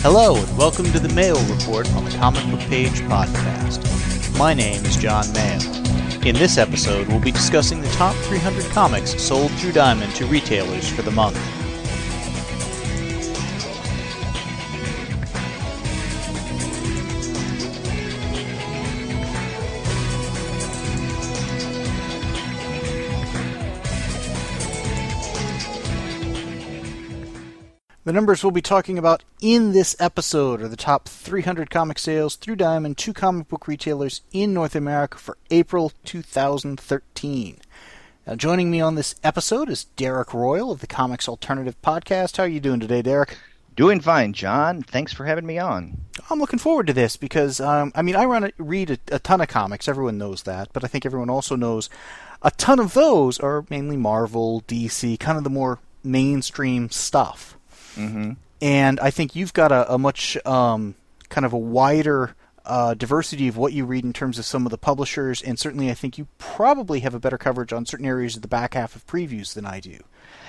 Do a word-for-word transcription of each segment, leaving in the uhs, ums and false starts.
Hello, and welcome to the Mayo Report on the Comic Book Page podcast. My name is John Mayo. In this episode, we'll be discussing the top three hundred comics sold through Diamond to retailers for the month. The numbers we'll be talking about in this episode are the top three hundred comic sales through Diamond to comic book retailers in North America for April two thousand thirteen. Now, joining me on this episode is Derek Royal of the Comics Alternative Podcast. How are you doing today, Derek? Doing fine, John. Thanks for having me on. I'm looking forward to this because, um, I mean, I run a, read a, a ton of comics. Everyone knows that. But I think everyone also knows a ton of those are mainly Marvel, D C, kind of the more mainstream stuff. Mm-hmm. And I think you've got a, a much um, kind of a wider uh, diversity of what you read in terms of some of the publishers, and certainly I think you probably have a better coverage on certain areas of the back half of previews than I do.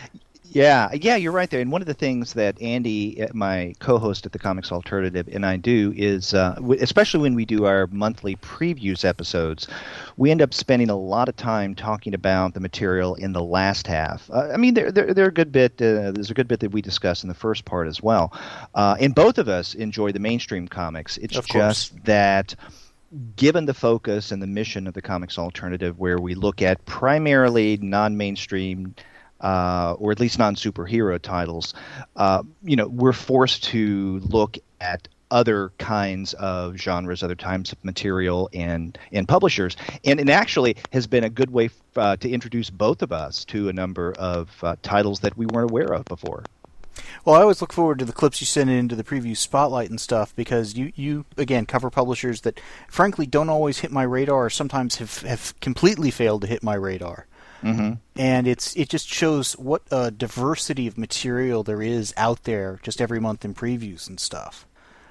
Yeah, yeah, you're right there. And one of the things that Andy, my co-host at the Comics Alternative, and I do is, uh, especially when we do our monthly previews episodes, we end up spending a lot of time talking about the material in the last half. Uh, I mean, there, there, there are a good bit. Uh, there's a good bit that we discuss in the first part as well. Uh, and both of us enjoy the mainstream comics. It's just that, given the focus and the mission of the Comics Alternative, where we look at primarily non-mainstream. Uh, or at least non-superhero titles, uh, you know, we're forced to look at other kinds of genres, other types of material, and and publishers. And it actually has been a good way uh, to introduce both of us to a number of uh, titles that we weren't aware of before. Well, I always look forward to the clips you send into the preview spotlight and stuff because you, you again, cover publishers that, frankly, don't always hit my radar or sometimes have, have completely failed to hit my radar. Mm-hmm. And it's it just shows what a diversity of material there is out there just every month in previews and stuff.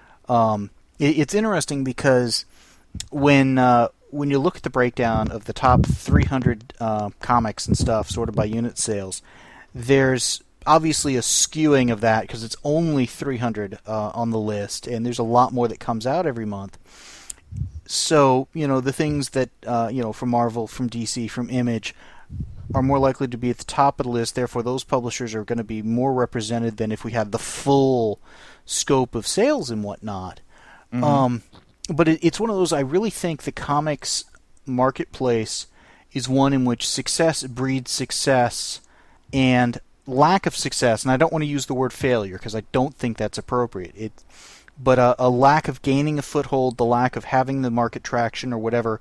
Um, it, it's interesting because when uh, when you look at the breakdown of the top three hundred uh, comics and stuff sorted by unit sales, there's obviously a skewing of that because it's only three hundred uh, on the list, and there's a lot more that comes out every month. So, you know, the things that, uh, you know, from Marvel, from D C, from Image are more likely to be at the top of the list. Therefore, those publishers are going to be more represented than if we had the full scope of sales and whatnot. Mm-hmm. Um, but it, it's one of those, I really think the comics marketplace is one in which success breeds success and lack of success, and I don't want to use the word failure because I don't think that's appropriate. It, but a, a lack of gaining a foothold, the lack of having the market traction or whatever,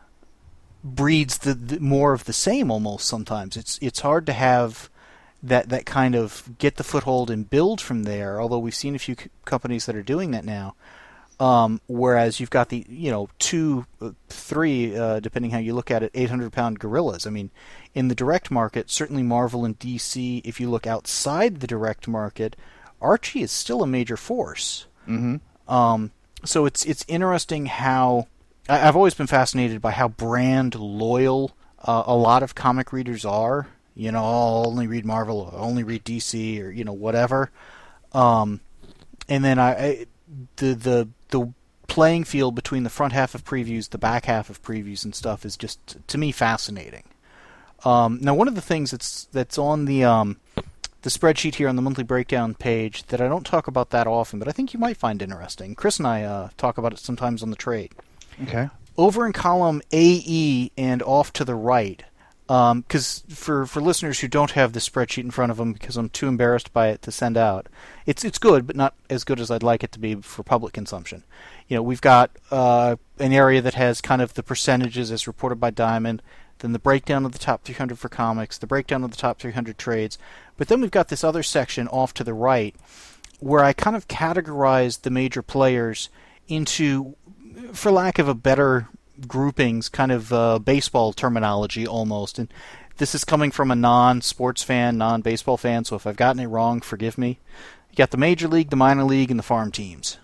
breeds the, the more of the same almost sometimes. It's it's hard to have that that kind of get the foothold and build from there, although we've seen a few c- companies that are doing that now. Um, whereas you've got the, you know, two, uh, three, uh, depending how you look at it, eight hundred pound gorillas. I mean, in the direct market, certainly Marvel and D C, if you look outside the direct market, Archie is still a major force. Mm-hmm. Um, so it's it's interesting how I've always been fascinated by how brand loyal uh, a lot of comic readers are. You know, I'll only read Marvel, or I'll only read D C, or you know, whatever. Um, and then I, I the the the playing field between the front half of previews, the back half of previews, and stuff is just, to me, fascinating. Um, now, one of the things that's that's on the um, the spreadsheet here on the monthly breakdown page that I don't talk about that often, but I think you might find interesting. Chris and I uh, talk about it sometimes on the trade. Okay. Over in column A E and off to the right, because um, for, for listeners who don't have the spreadsheet in front of them because I'm too embarrassed by it to send out, it's it's good, but not as good as I'd like it to be for public consumption. You know, we've got uh, an area that has kind of the percentages as reported by Diamond, then the breakdown of the top three hundred for comics, the breakdown of the top three hundred trades, but then we've got this other section off to the right where I kind of categorize the major players into, for lack of a better groupings, kind of uh, baseball terminology almost. And this is coming from a non-sports fan, non-baseball fan, so if I've gotten it wrong, forgive me. You got the Major League, the Minor League, and the farm teams.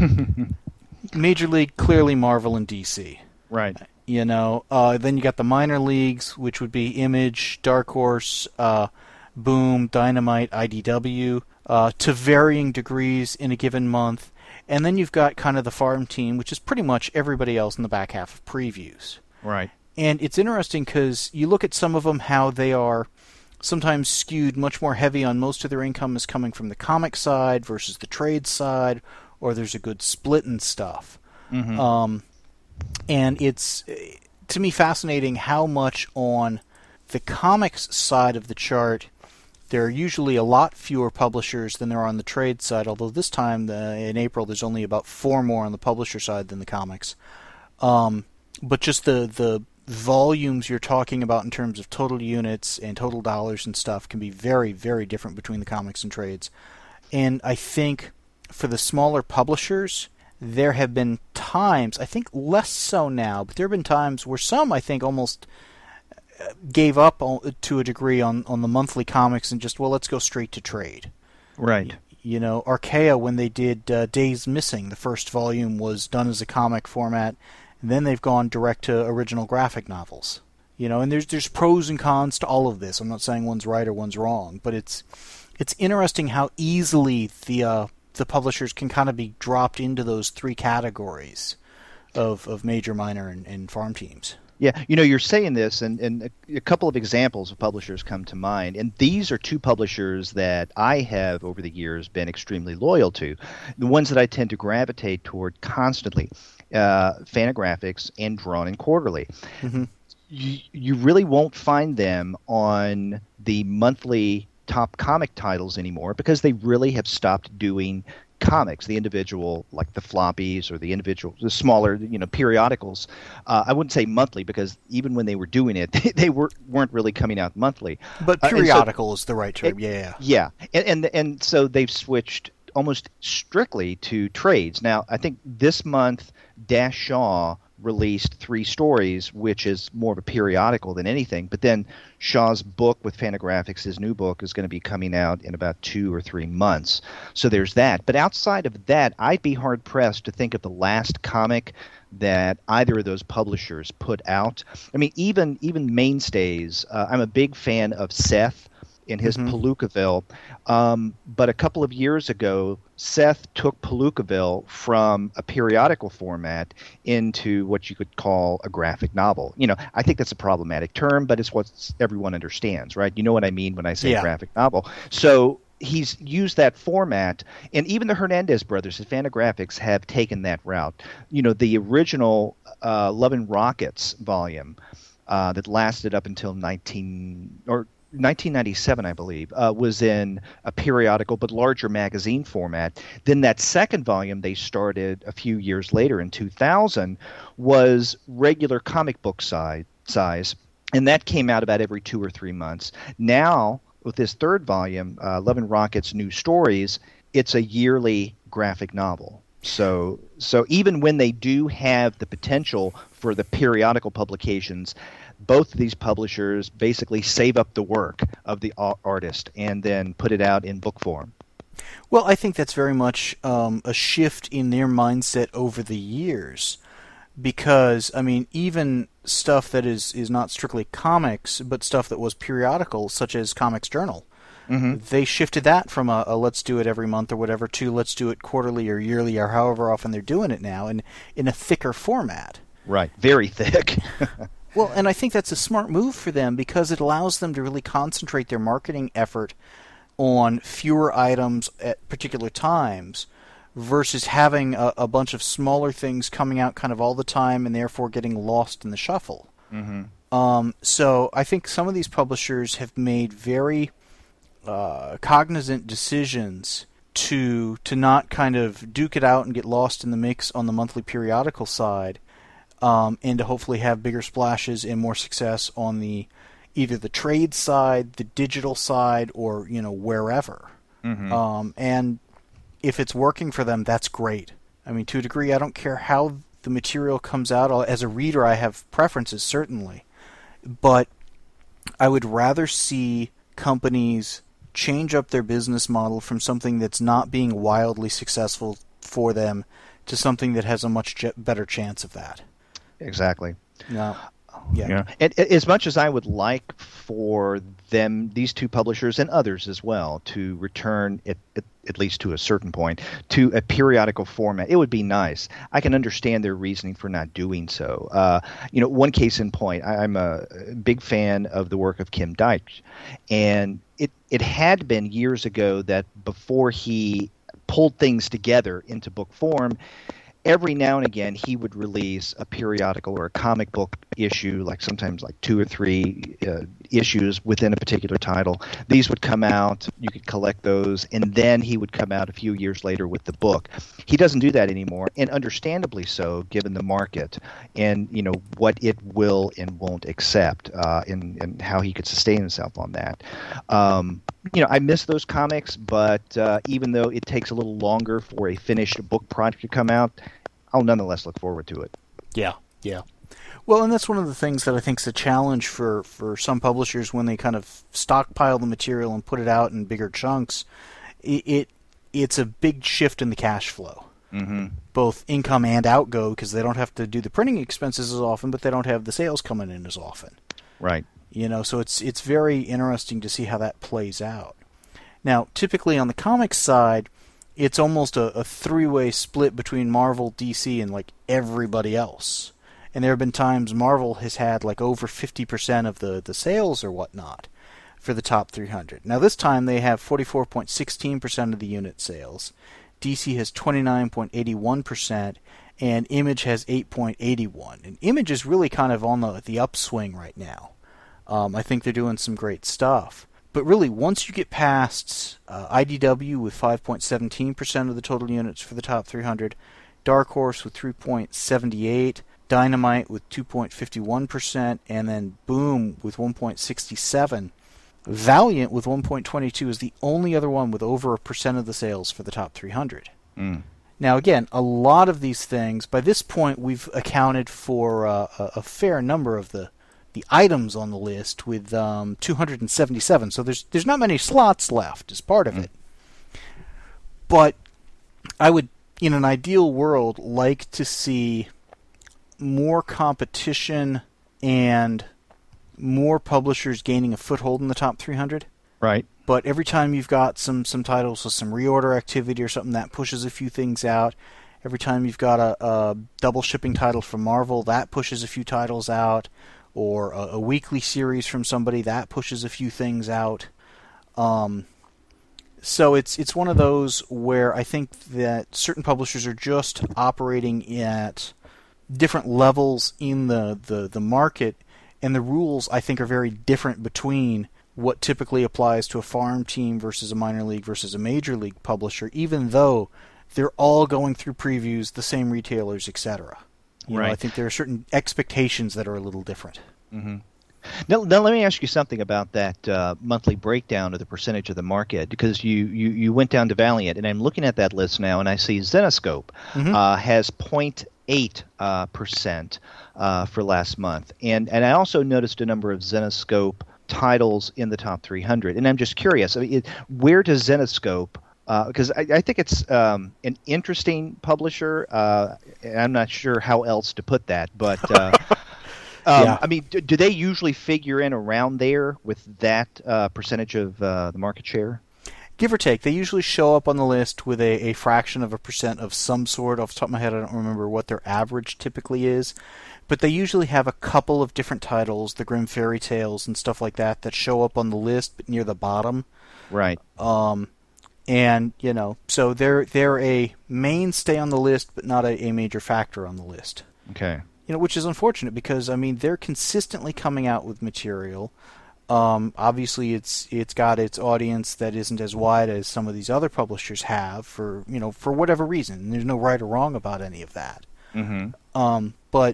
Major League, clearly Marvel and D C. Right. You know, uh, then you got the minor leagues, which would be Image, Dark Horse, uh, Boom, Dynamite, I D W. uh, to varying degrees in a given month. And then you've got kind of the farm team, which is pretty much everybody else in the back half of previews. Right. And it's interesting because you look at some of them, how they are sometimes skewed much more heavy on most of their income is coming from the comic side versus the trade side, or there's a good split and stuff. Mm-hmm. Um, and it's, to me, fascinating how much on the comics side of the chart there are usually a lot fewer publishers than there are on the trade side, although this time the, in April there's only about four more on the publisher side than the comics. Um, but just the, the volumes you're talking about in terms of total units and total dollars and stuff can be very, very different between the comics and trades. And I think for the smaller publishers, there have been times, I think less so now, but there have been times where some, I think, almost gave up to a degree on, on the monthly comics and just, well, let's go straight to trade. Right. You know, Archaea, when they did uh, Days Missing, the first volume was done as a comic format, and then they've gone direct to original graphic novels. You know, and there's there's pros and cons to all of this. I'm not saying one's right or one's wrong, but it's it's interesting how easily the uh, the publishers can kind of be dropped into those three categories of, of major, minor, and, and farm teams. Yeah, you know, you're saying this, and, and a, a couple of examples of publishers come to mind. And these are two publishers that I have, over the years, been extremely loyal to. The ones that I tend to gravitate toward constantly, uh, Fantagraphics and Drawn and Quarterly. Mm-hmm. You, you really won't find them on the monthly top comic titles anymore because they really have stopped doing comics, the individual, like the floppies or the individual, the smaller, you know, periodicals. Uh, I wouldn't say monthly because even when they were doing it, they, they were, weren't really coming out monthly. But periodical uh, so, is the right term, it, yeah. Yeah, and, and and so they've switched almost strictly to trades. Now, I think this month, Dash Shaw released three stories, which is more of a periodical than anything. But then Shaw's book with Fantagraphics, his new book, is going to be coming out in about two or three months. So there's that. But outside of that, I'd be hard-pressed to think of the last comic that either of those publishers put out. I mean, even even mainstays. Uh, I'm a big fan of Seth in his mm-hmm. Palookaville. Um, but a couple of years ago, Seth took Palookaville from a periodical format into what you could call a graphic novel. You know, I think that's a problematic term, but it's what everyone understands, right? You know what I mean when I say yeah. graphic novel. So he's used that format, and even the Hernandez brothers at Fantagraphics have taken that route. You know, the original uh, Love and Rockets volume uh, that lasted up until nineteen or nineteen ninety-seven, I believe, uh, was in a periodical but larger magazine format. Then that second volume they started a few years later in two thousand was regular comic book size, size, and that came out about every two or three months. Now, with this third volume, uh, Love and Rockets New Stories, it's a yearly graphic novel. So, so even when they do have the potential for the periodical publications, both of these publishers basically save up the work of the artist and then put it out in book form. Well, I think that's very much um, a shift in their mindset over the years because, I mean, even stuff that is, is not strictly comics, but stuff that was periodical, such as Comics Journal, mm-hmm. they shifted that from a, a let's do it every month or whatever to let's do it quarterly or yearly or however often they're doing it now in, in a thicker format. Right, very thick. Well, and I think that's a smart move for them because it allows them to really concentrate their marketing effort on fewer items at particular times versus having a, a bunch of smaller things coming out kind of all the time and therefore getting lost in the shuffle. Mm-hmm. Um, so I think some of these publishers have made very uh, cognizant decisions to to not kind of duke it out and get lost in the mix on the monthly periodical side. Um, and to hopefully have bigger splashes and more success on the either the trade side, the digital side, or you know wherever. Mm-hmm. Um, and if it's working for them, that's great. I mean, to a degree, I don't care how the material comes out. As a reader, I have preferences certainly, but I would rather see companies change up their business model from something that's not being wildly successful for them to something that has a much better chance of that. Exactly. Yeah. Yeah. You know? and, and as much as I would like for them, these two publishers and others as well, to return at, at, at least to a certain point to a periodical format, it would be nice. I can understand their reasoning for not doing so. Uh, you know, one case in point, I, I'm a big fan of the work of Kim Deitch, and it it had been years ago that before he pulled things together into book form, every now and again he would release a periodical or a comic book issue, like sometimes like two or three uh, issues within a particular title. These would come out, you could collect those, and then he would come out a few years later with the book. He doesn't do that anymore, and understandably so, given the market and, you know, what it will and won't accept, uh, and, and how he could sustain himself on that. Um, you know, I miss those comics, but uh, even though it takes a little longer for a finished book project to come out, I'll nonetheless look forward to it. Yeah, yeah. Well, and that's one of the things that I think is a challenge for, for some publishers when they kind of stockpile the material and put it out in bigger chunks. It, it it's a big shift in the cash flow, mm-hmm. both income and outgo, because they don't have to do the printing expenses as often, but they don't have the sales coming in as often. Right. You know, so it's it's very interesting to see how that plays out. Now, typically on the comics side, it's almost a, a three-way split between Marvel, D C, and like everybody else. And there have been times Marvel has had like over fifty percent of the, the sales or whatnot for the top three hundred. Now this time they have forty-four point one six percent of the unit sales. D C has twenty-nine point eight one percent, and Image has eight point eight one. And Image is really kind of on the, the upswing right now. Um, I think they're doing some great stuff. But really, once you get past uh, I D W with five point one seven percent of the total units for the top three hundred, Dark Horse with three point seven eight, Dynamite with two point five one percent, and then Boom with one point six seven. Valiant with one point two two is the only other one with over a percent of the sales for the top three hundred. Mm. Now, again, a lot of these things, by this point, we've accounted for uh, a, a fair number of the the items on the list with um, two hundred seventy-seven. So there's there's not many slots left as part of Mm. it. But I would, in an ideal world, like to see more competition and more publishers gaining a foothold in the top three hundred. Right. But every time you've got some, some titles with some reorder activity or something, that pushes a few things out. Every time you've got a, a double shipping title from Marvel, that pushes a few titles out. Or a, a weekly series from somebody, that pushes a few things out. Um, so it's it's one of those where I think that certain publishers are just operating at different levels in the, the, the market, and the rules, I think, are very different between what typically applies to a farm team versus a minor league versus a major league publisher, even though they're all going through previews, the same retailers, et cetera. You right. know, I think there are certain expectations that are a little different. Mm-hmm. Now, now, let me ask you something about that uh, monthly breakdown of the percentage of the market, because you, you, you went down to Valiant, and I'm looking at that list now, and I see Zenescope Mm-hmm. uh, has zero point eight uh, percent uh, for last month. And, and I also noticed a number of Zenescope titles in the top three hundred. And I'm just curious, I mean, it, where does Zenescope... Because uh, I, I think it's um, an interesting publisher. Uh, and I'm not sure how else to put that, but uh, um, Yeah. I mean, do, do they usually figure in around there with that uh, percentage of uh, the market share? Give or take. They usually show up on the list with a, a fraction of a percent of some sort. Off the top of my head, I don't remember what their average typically is. But they usually have a couple of different titles, the Grimm Fairy Tales and stuff like that, that show up on the list but near the bottom. Right. Um, and, you know, so they're they're a mainstay on the list, but not a, a major factor on the list. Okay. You know, which is unfortunate because, I mean, they're consistently coming out with material. Um, obviously, it's it's got its audience that isn't as wide as some of these other publishers have for, you know, for whatever reason. There's no right or wrong about any of that. Mm-hmm. Um, but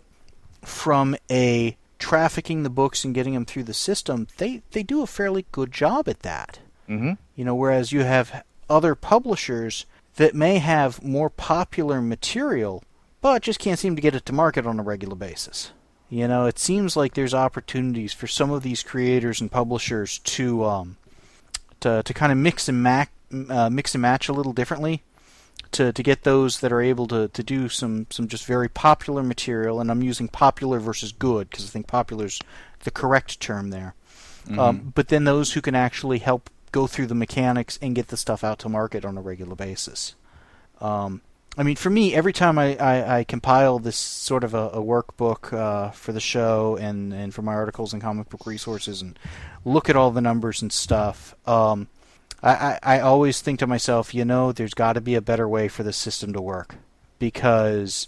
from a trafficking the books and getting them through the system, they, they do a fairly good job at that. Mm-hmm. You know, whereas you have other publishers that may have more popular material, but just can't seem to get it to market on a regular basis. You know, it seems like there's opportunities for some of these creators and publishers to um, to to kind of mix and mac, uh, mix and match a little differently. to, to get those that are able to, to do some, some just very popular material, and I'm using popular versus good because I think popular is the correct term there. Mm-hmm. Um, but then those who can actually help go through the mechanics and get the stuff out to market on a regular basis. Um, I mean, for me, every time I, I, I compile this sort of a, a workbook uh, for the show and, and for my articles and comic book resources and look at all the numbers and stuff, um, I, I, I always think to myself, you know, there's got to be a better way for this system to work. Because,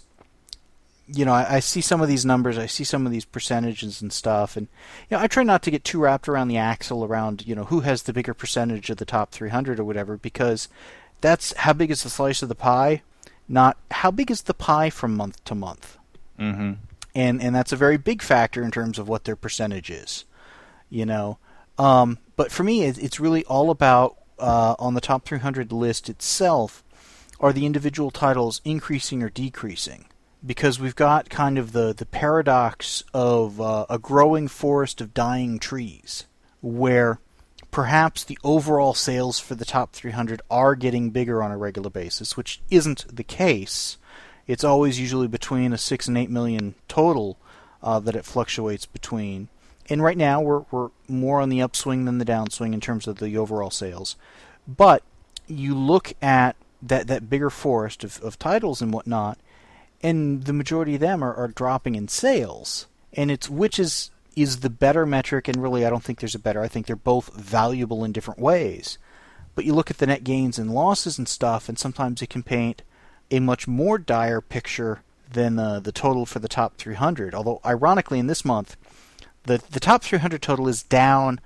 you know, I, I see some of these numbers, I see some of these percentages and stuff, and, you know, I try not to get too wrapped around the axle around, you know, who has the bigger percentage of the top three hundred or whatever, because that's how big is the slice of the pie, not how big is the pie from month to month. Mm-hmm. And and that's a very big factor in terms of what their percentage is, you know. Um, but for me, it, it's really all about, uh, on the top three hundred list itself, are the individual titles increasing or decreasing? Because we've got kind of the, the paradox of uh, a growing forest of dying trees, where perhaps the overall sales for the top three hundred are getting bigger on a regular basis, which isn't the case. It's always usually between a six and eight million total uh, that it fluctuates between. And right now we're we're more on the upswing than the downswing in terms of the overall sales. But you look at that, that bigger forest of, of titles and whatnot, and the majority of them are, are dropping in sales. And it's which is is the better metric, and really I don't think there's a better. I think they're both valuable in different ways. But you look at the net gains and losses and stuff, and sometimes it can paint a much more dire picture than the, the total for the top three hundred. Although, ironically, in this month, the, the top three hundred total is down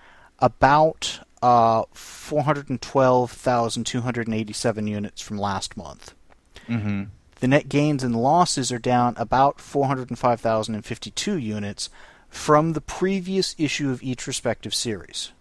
about uh, four hundred twelve thousand two hundred eighty-seven units from last month. Mm-hmm. The net gains and losses are down about four hundred five thousand fifty-two units from the previous issue of each respective series.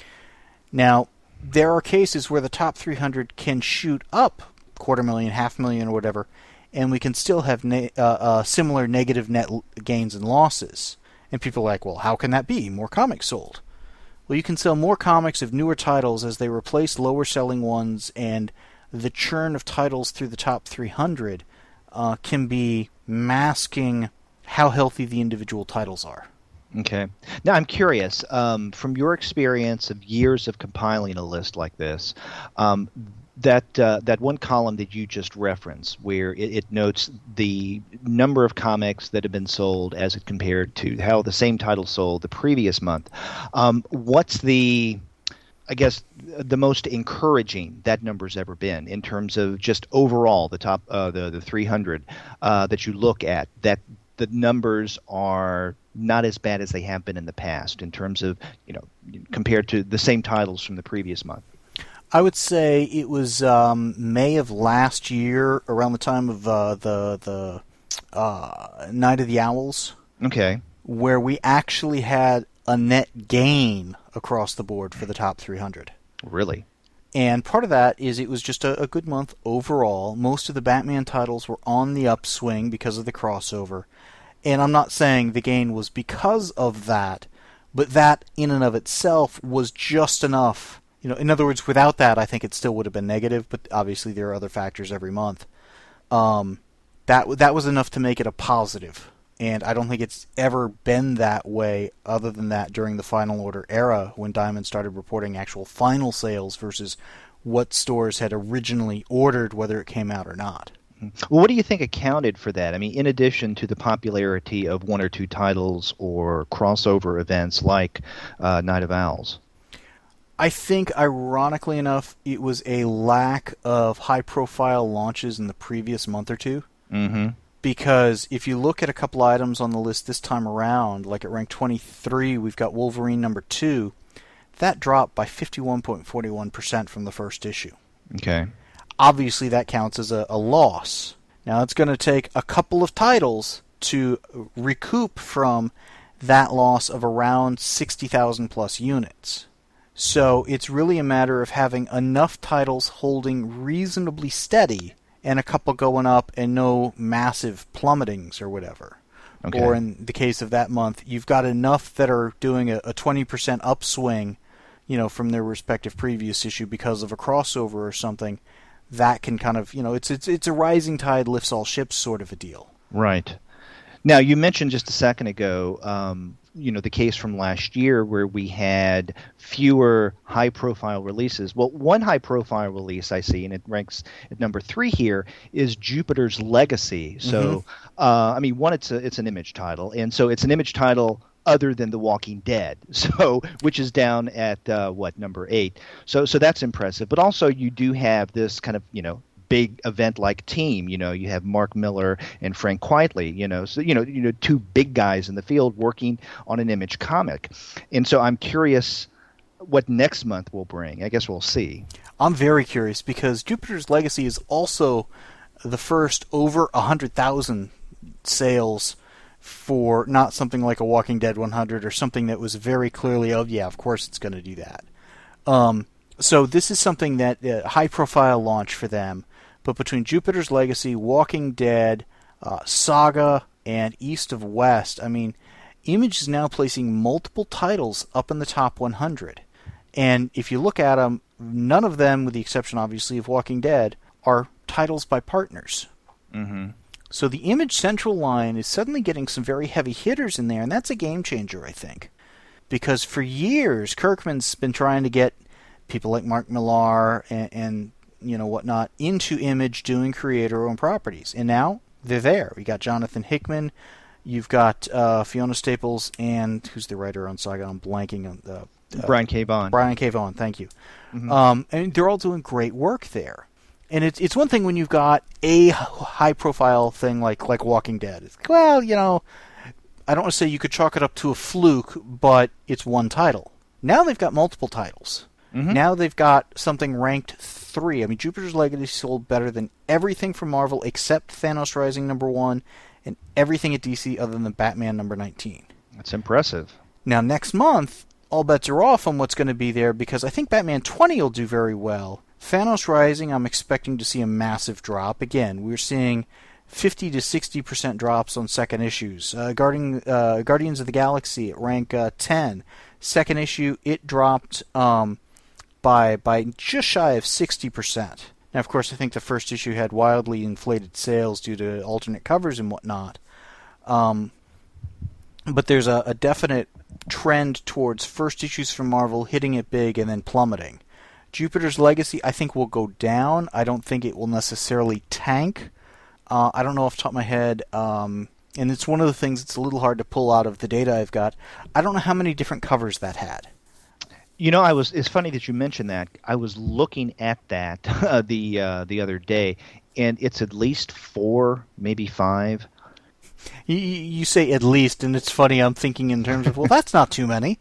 Now, there are cases where the top three hundred can shoot up quarter million, half million, or whatever, and we can still have ne- uh, uh, similar negative net l- gains and losses. And people are like, well, how can that be? More comics sold. Well, you can sell more comics of newer titles as they replace lower-selling ones, and the churn of titles through the top three hundred uh, can be masking how healthy the individual titles are. Okay. Now, I'm curious, um, from your experience of years of compiling a list like this, um, that uh, that one column that you just referenced, where it, it notes the number of comics that have been sold as it compared to how the same title sold the previous month, um, what's the, I guess, the most encouraging that number's ever been in terms of just overall the top, uh, the the three hundred uh, that you look at, that the numbers are not as bad as they have been in the past in terms of, you know, compared to the same titles from the previous month? I would say it was um, May of last year, around the time of uh, the the uh, Night of the Owls. Okay. Where we actually had a net gain across the board for the top three hundred. Really? And part of that is it was just a, a good month overall. Most of the Batman titles were on the upswing because of the crossover. And I'm not saying the gain was because of that, but that in and of itself was just enough. You know, in other words, without that, I think it still would have been negative, but obviously there are other factors every month. Um, that that was enough to make it a positive. And I don't think it's ever been that way other than that during the Final Order era when Diamond started reporting actual final sales versus what stores had originally ordered, whether it came out or not. Well, what do you think accounted for that? I mean, in addition to the popularity of one or two titles or crossover events like uh, Night of Owls? I think, ironically enough, it was a lack of high-profile launches in the previous month or two. Mm-hmm. Because if you look at a couple items on the list this time around, like at rank twenty-three, we've got Wolverine number two. That dropped by fifty-one point four one percent from the first issue. Okay. Obviously, that counts as a, a loss. Now, it's going to take a couple of titles to recoup from that loss of around sixty thousand plus units. So it's really a matter of having enough titles holding reasonably steady and a couple going up and no massive plummetings or whatever. Okay. Or in the case of that month, you've got enough that are doing a, a twenty percent upswing, you know, from their respective previous issue because of a crossover or something, that can kind of, you know, it's it's it's a rising tide lifts all ships sort of a deal. Right. Now, you mentioned just a second ago, um, you know, the case from last year where we had fewer high-profile releases. Well, one high-profile release I see, and it ranks at number three here, is Jupiter's Legacy. So, mm-hmm. uh, I mean, one, it's a, it's an Image title, and so it's an Image title other than The Walking Dead, so which is down at uh, what, number eight. So, so that's impressive. But also, you do have this kind of, you know, big event like team. You know, you have Mark Miller and Frank Quitely, you know, so, you know, you know, two big guys in the field working on an Image comic. And so I'm curious what next month will bring. I guess we'll see. I'm very curious because Jupiter's Legacy is also the first over one hundred thousand sales for not something like a Walking Dead one hundred or something that was very clearly, oh yeah, of course it's going to do that. Um, so this is something that, uh, high-profile launch for them. But between Jupiter's Legacy, Walking Dead, uh, Saga, and East of West, I mean, Image is now placing multiple titles up in the top one hundred. And if you look at them, none of them, with the exception, obviously, of Walking Dead, are titles by partners. Mm-hmm. So the Image Central line is suddenly getting some very heavy hitters in there, and that's a game changer, I think. Because for years, Kirkman's been trying to get people like Mark Millar and, and you know, whatnot, into Image doing creator-owned properties. And now they're there. We got Jonathan Hickman, you've got uh, Fiona Staples, and who's the writer on Saga? I'm blanking on the... Uh, Brian K. Vaughan. Brian K. Vaughan, thank you. Mm-hmm. Um, and they're all doing great work there. And it's it's one thing when you've got a high-profile thing like, like Walking Dead. It's, well, you know, I don't want to say you could chalk it up to a fluke, but it's one title. Now they've got multiple titles. Mm-hmm. Now they've got something ranked three. I mean, Jupiter's Legacy sold better than everything from Marvel except Thanos Rising number one and everything at D C other than Batman number nineteen. That's impressive. Now, next month, all bets are off on what's going to be there because I think Batman twenty will do very well. Thanos Rising, I'm expecting to see a massive drop. Again, we're seeing fifty to sixty percent drops on second issues. Uh, Guardian, uh, Guardians of the Galaxy at rank uh, ten. Second issue, it dropped... Um, by by just shy of sixty percent. Now, of course, I think the first issue had wildly inflated sales due to alternate covers and whatnot. Um, but there's a, a definite trend towards first issues from Marvel hitting it big and then plummeting. Jupiter's Legacy, I think, will go down. I don't think it will necessarily tank. Uh, I don't know off the top of my head. Um, and it's one of the things that's a little hard to pull out of the data I've got. I don't know how many different covers that had. You know, I was. It's funny that you mentioned that. I was looking at that uh, the uh, the other day, and it's at least four, maybe five. You, you say at least, and it's funny. I'm thinking in terms of, well, that's not too many,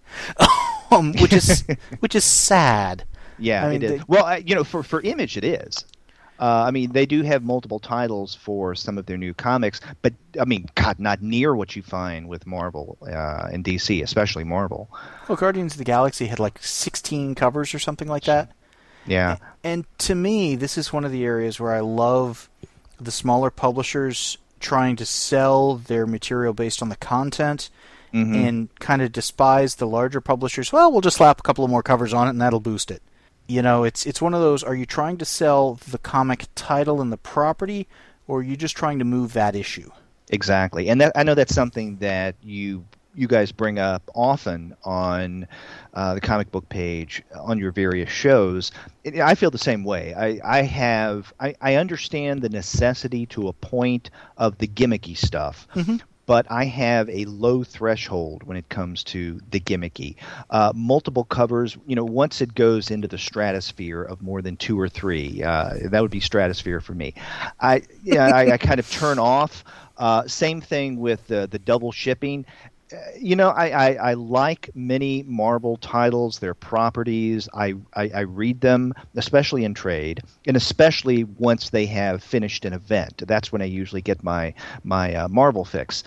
um, which is which is sad. Yeah, I mean, it is. they, well, I, you know, for for Image, it is. Uh, I mean, they do have multiple titles for some of their new comics, but I mean, God, not near what you find with Marvel uh, and D C, especially Marvel. Well, Guardians of the Galaxy had like sixteen covers or something like that. Yeah. And to me, this is one of the areas where I love the smaller publishers trying to sell their material based on the content, mm-hmm. and kind of despise the larger publishers. Well, we'll just slap a couple of more covers on it, and that'll boost it. You know, it's it's one of those, are you trying to sell the comic title and the property, or are you just trying to move that issue? Exactly. And that, I know that's something that you you guys bring up often on uh, the comic book page on your various shows. It, I feel the same way. I, I have I, I understand the necessity to a point of the gimmicky stuff. Mm-hmm. But I have a low threshold when it comes to the gimmicky. Uh, multiple covers, you know, once it goes into the stratosphere of more than two or three, uh, that would be stratosphere for me. I, yeah, I, I kind of turn off. Uh, same thing with the the double shipping. Uh, you know, I, I, I like many Marvel titles, their properties. I, I, I read them, especially in trade, and especially once they have finished an event. That's when I usually get my my uh, Marvel fix.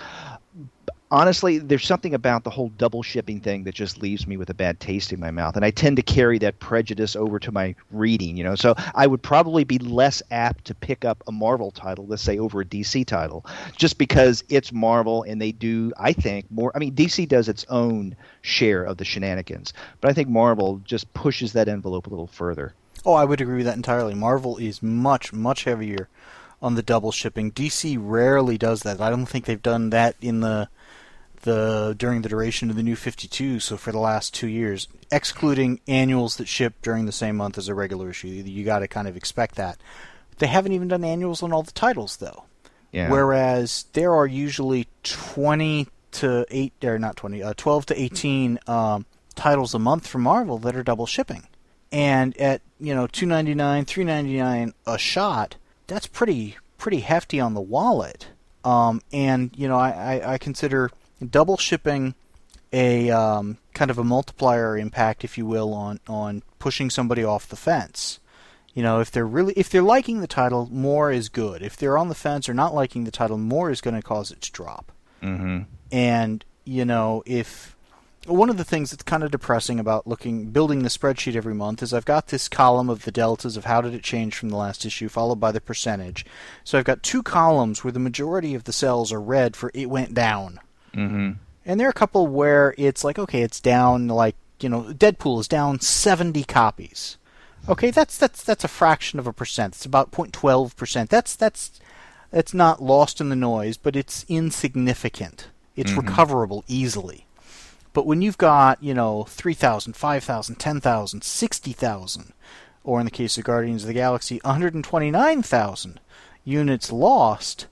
Honestly, there's something about the whole double shipping thing that just leaves me with a bad taste in my mouth, and I tend to carry that prejudice over to my reading. You know, so I would probably be less apt to pick up a Marvel title, let's say, over a D C title, just because it's Marvel and they do, I think, more. I mean, D C does its own share of the shenanigans, but I think Marvel just pushes that envelope a little further. Oh, I would agree with that entirely. Marvel is much, much heavier on the double shipping. D C rarely does that. I don't think they've done that in the the during the duration of the New fifty-two, so for the last two years, excluding annuals that ship during the same month as a regular issue. You got to kind of expect that. They haven't even done annuals on all the titles, though. Yeah. Whereas there are usually twenty to eight, or not twenty, uh, twelve to eighteen um, titles a month from Marvel that are double shipping, and at you know two ninety-nine, three ninety-nine a shot, that's pretty pretty hefty on the wallet. Um, and you know I, I, I consider double shipping a um, kind of a multiplier impact, if you will, on on pushing somebody off the fence. You know, if they're really if they're liking the title, more is good. If they're on the fence or not liking the title, more is going to cause it to drop. Mm-hmm. And you know, if one of the things that's kind of depressing about looking building the spreadsheet every month is I've got this column of the deltas of how did it change from the last issue, followed by the percentage. So I've got two columns where the majority of the cells are red for it went down. Mm-hmm. And there are a couple where it's like, okay, it's down, like, you know, Deadpool is down seventy copies. Okay, that's that's that's a fraction of a percent. It's about zero point one two percent. That's that's that's not lost in the noise, but it's insignificant. It's mm-hmm. recoverable easily. But when you've got, you know, three thousand, five thousand, ten thousand, sixty thousand, or in the case of Guardians of the Galaxy, one hundred twenty-nine thousand units lost,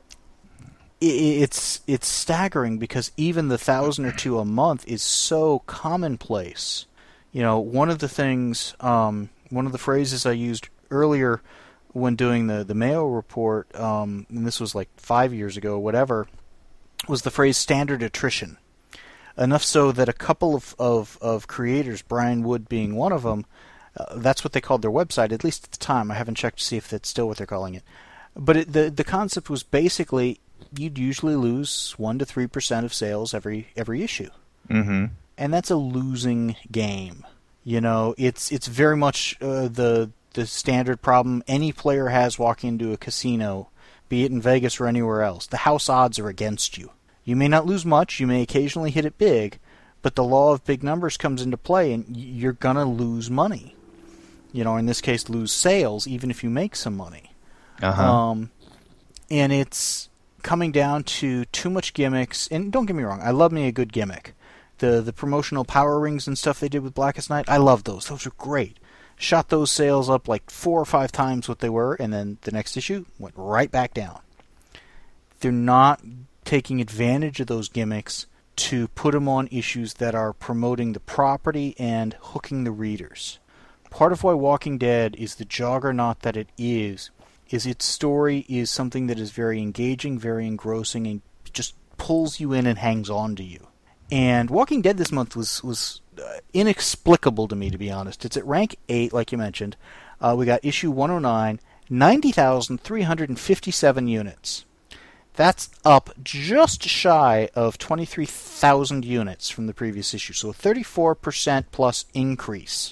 it's it's staggering because even the thousand or two a month is so commonplace. You know, one of the things, um, one of the phrases I used earlier when doing the, the Mayo report, um, and this was like five years ago or whatever, was the phrase standard attrition. Enough so that a couple of, of, of creators, Brian Wood being one of them, uh, that's what they called their website, at least at the time. I haven't checked to see if that's still what they're calling it. But it, the the concept was basically you'd usually lose one to three percent of sales every every issue. Mm-hmm. And that's a losing game. You know, it's it's very much uh, the the standard problem any player has walking into a casino, be it in Vegas or anywhere else. The house odds are against you. You may not lose much, you may occasionally hit it big, but the law of big numbers comes into play and you're going to lose money. You know, in this case, lose sales, even if you make some money. Uh-huh. Um, and it's coming down to too much gimmicks. And don't get me wrong, I love me a good gimmick. The the promotional power rings and stuff they did with Blackest Night, I love those. Those are great. Shot those sales up like four or five times what they were, and then the next issue went right back down. They're not taking advantage of those gimmicks to put them on issues that are promoting the property and hooking the readers. Part of why Walking Dead is the juggernaut that it is, is its story is something that is very engaging, very engrossing, and just pulls you in and hangs on to you. And Walking Dead this month was was uh, inexplicable to me, to be honest. It's at rank eight, like you mentioned. Uh, we got issue one oh nine, ninety thousand three hundred fifty-seven units. That's up just shy of twenty-three thousand units from the previous issue, so a thirty-four percent plus increase.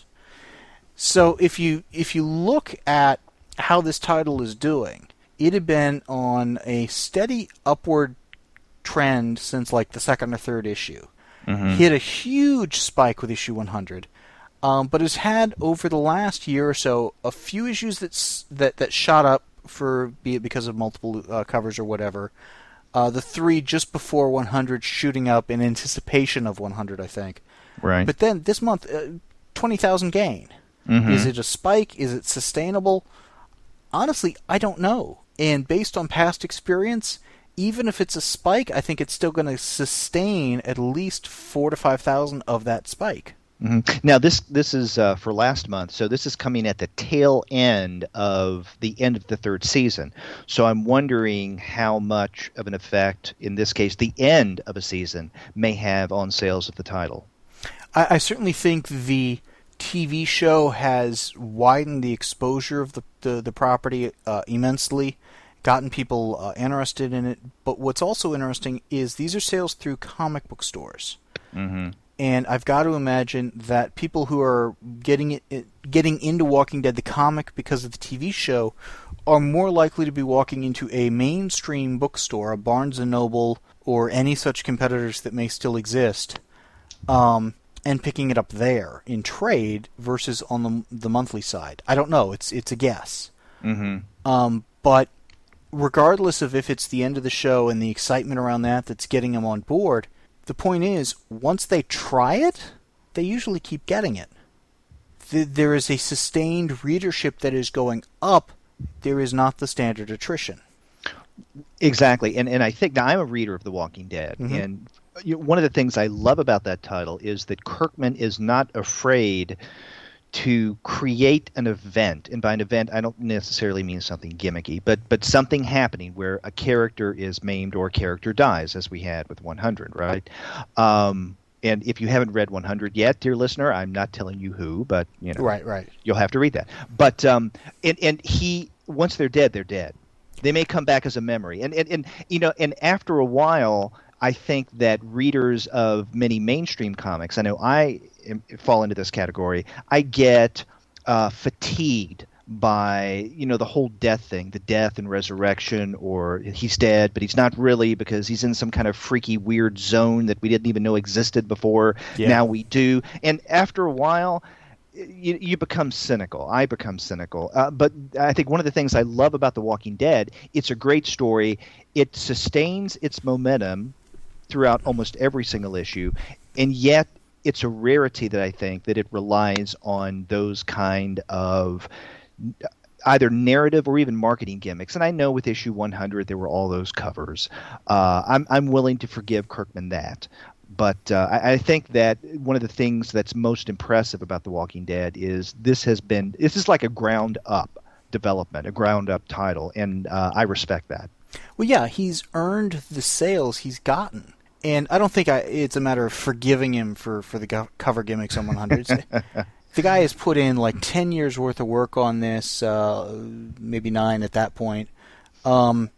So if you if you look at how this title is doing, it had been on a steady upward trend since like the second or third issue. Mm-hmm. Hit a huge spike with issue one hundred, um, but has had over the last year or so a few issues that's, that that shot up for be it because of multiple uh, covers or whatever. Uh, the three just before one hundred shooting up in anticipation of one hundred, I think. Right. But then this month, uh, twenty thousand gain. Mm-hmm. Is it a spike? Is it sustainable? Honestly, I don't know. And based on past experience, even if it's a spike, I think it's still going to sustain at least four to five thousand of that spike. Mm-hmm. Now this this is uh, for last month, so this is coming at the tail end of the end of the third season. So I'm wondering how much of an effect, in this case, the end of a season may have on sales of the title. I, I certainly think the T V show has widened the exposure of the the, the property uh, immensely. Gotten people uh, interested in it, but what's also interesting is these are sales through comic book stores, mm-hmm. and I've got to imagine that people who are getting it, it, getting into Walking Dead the comic because of the T V show are more likely to be walking into a mainstream bookstore, a Barnes and Noble, or any such competitors that may still exist, um, and picking it up there in trade versus on the the monthly side. I don't know. It's it's a guess. Mm-hmm. Um, but regardless of if it's the end of the show and the excitement around that that's getting them on board, the point is, once they try it, they usually keep getting it. Th- there is a sustained readership that is going up. There is not the standard attrition. Exactly, and and I think now I'm a reader of The Walking Dead, mm-hmm. and you know, one of the things I love about that title is that Kirkman is not afraid to create an event, and by an event I don't necessarily mean something gimmicky, but but something happening where a character is maimed or a character dies, as we had with one hundred, right? Um, and if you haven't read one hundred yet, dear listener, I'm not telling you who, but you know, right, right, you'll have to read that. But um, and and he once they're dead, they're dead. They may come back as a memory, and and, and you know, and after a while, I think that readers of many mainstream comics, I know I am, fall into this category, I get uh, fatigued by, you know, the whole death thing, the death and resurrection, or he's dead, but he's not really because he's in some kind of freaky, weird zone that we didn't even know existed before. Yeah. Now we do. And after a while, you, you become cynical. I become cynical. Uh, but I think one of the things I love about The Walking Dead, it's a great story. It sustains its momentum throughout almost every single issue, and yet it's a rarity that I think that it relies on those kind of either narrative or even marketing gimmicks. And I know with issue one hundred there were all those covers. Uh, I'm I'm willing to forgive Kirkman that. But uh, I, I think that one of the things that's most impressive about The Walking Dead is this has been this is like a ground up development, a ground up title, and uh, I respect that. Well, yeah, he's earned the sales he's gotten. And I don't think I, it's a matter of forgiving him for, for the go- cover gimmicks on one hundred. The guy has put in like ten years worth of work on this, uh, maybe nine at that point. Um,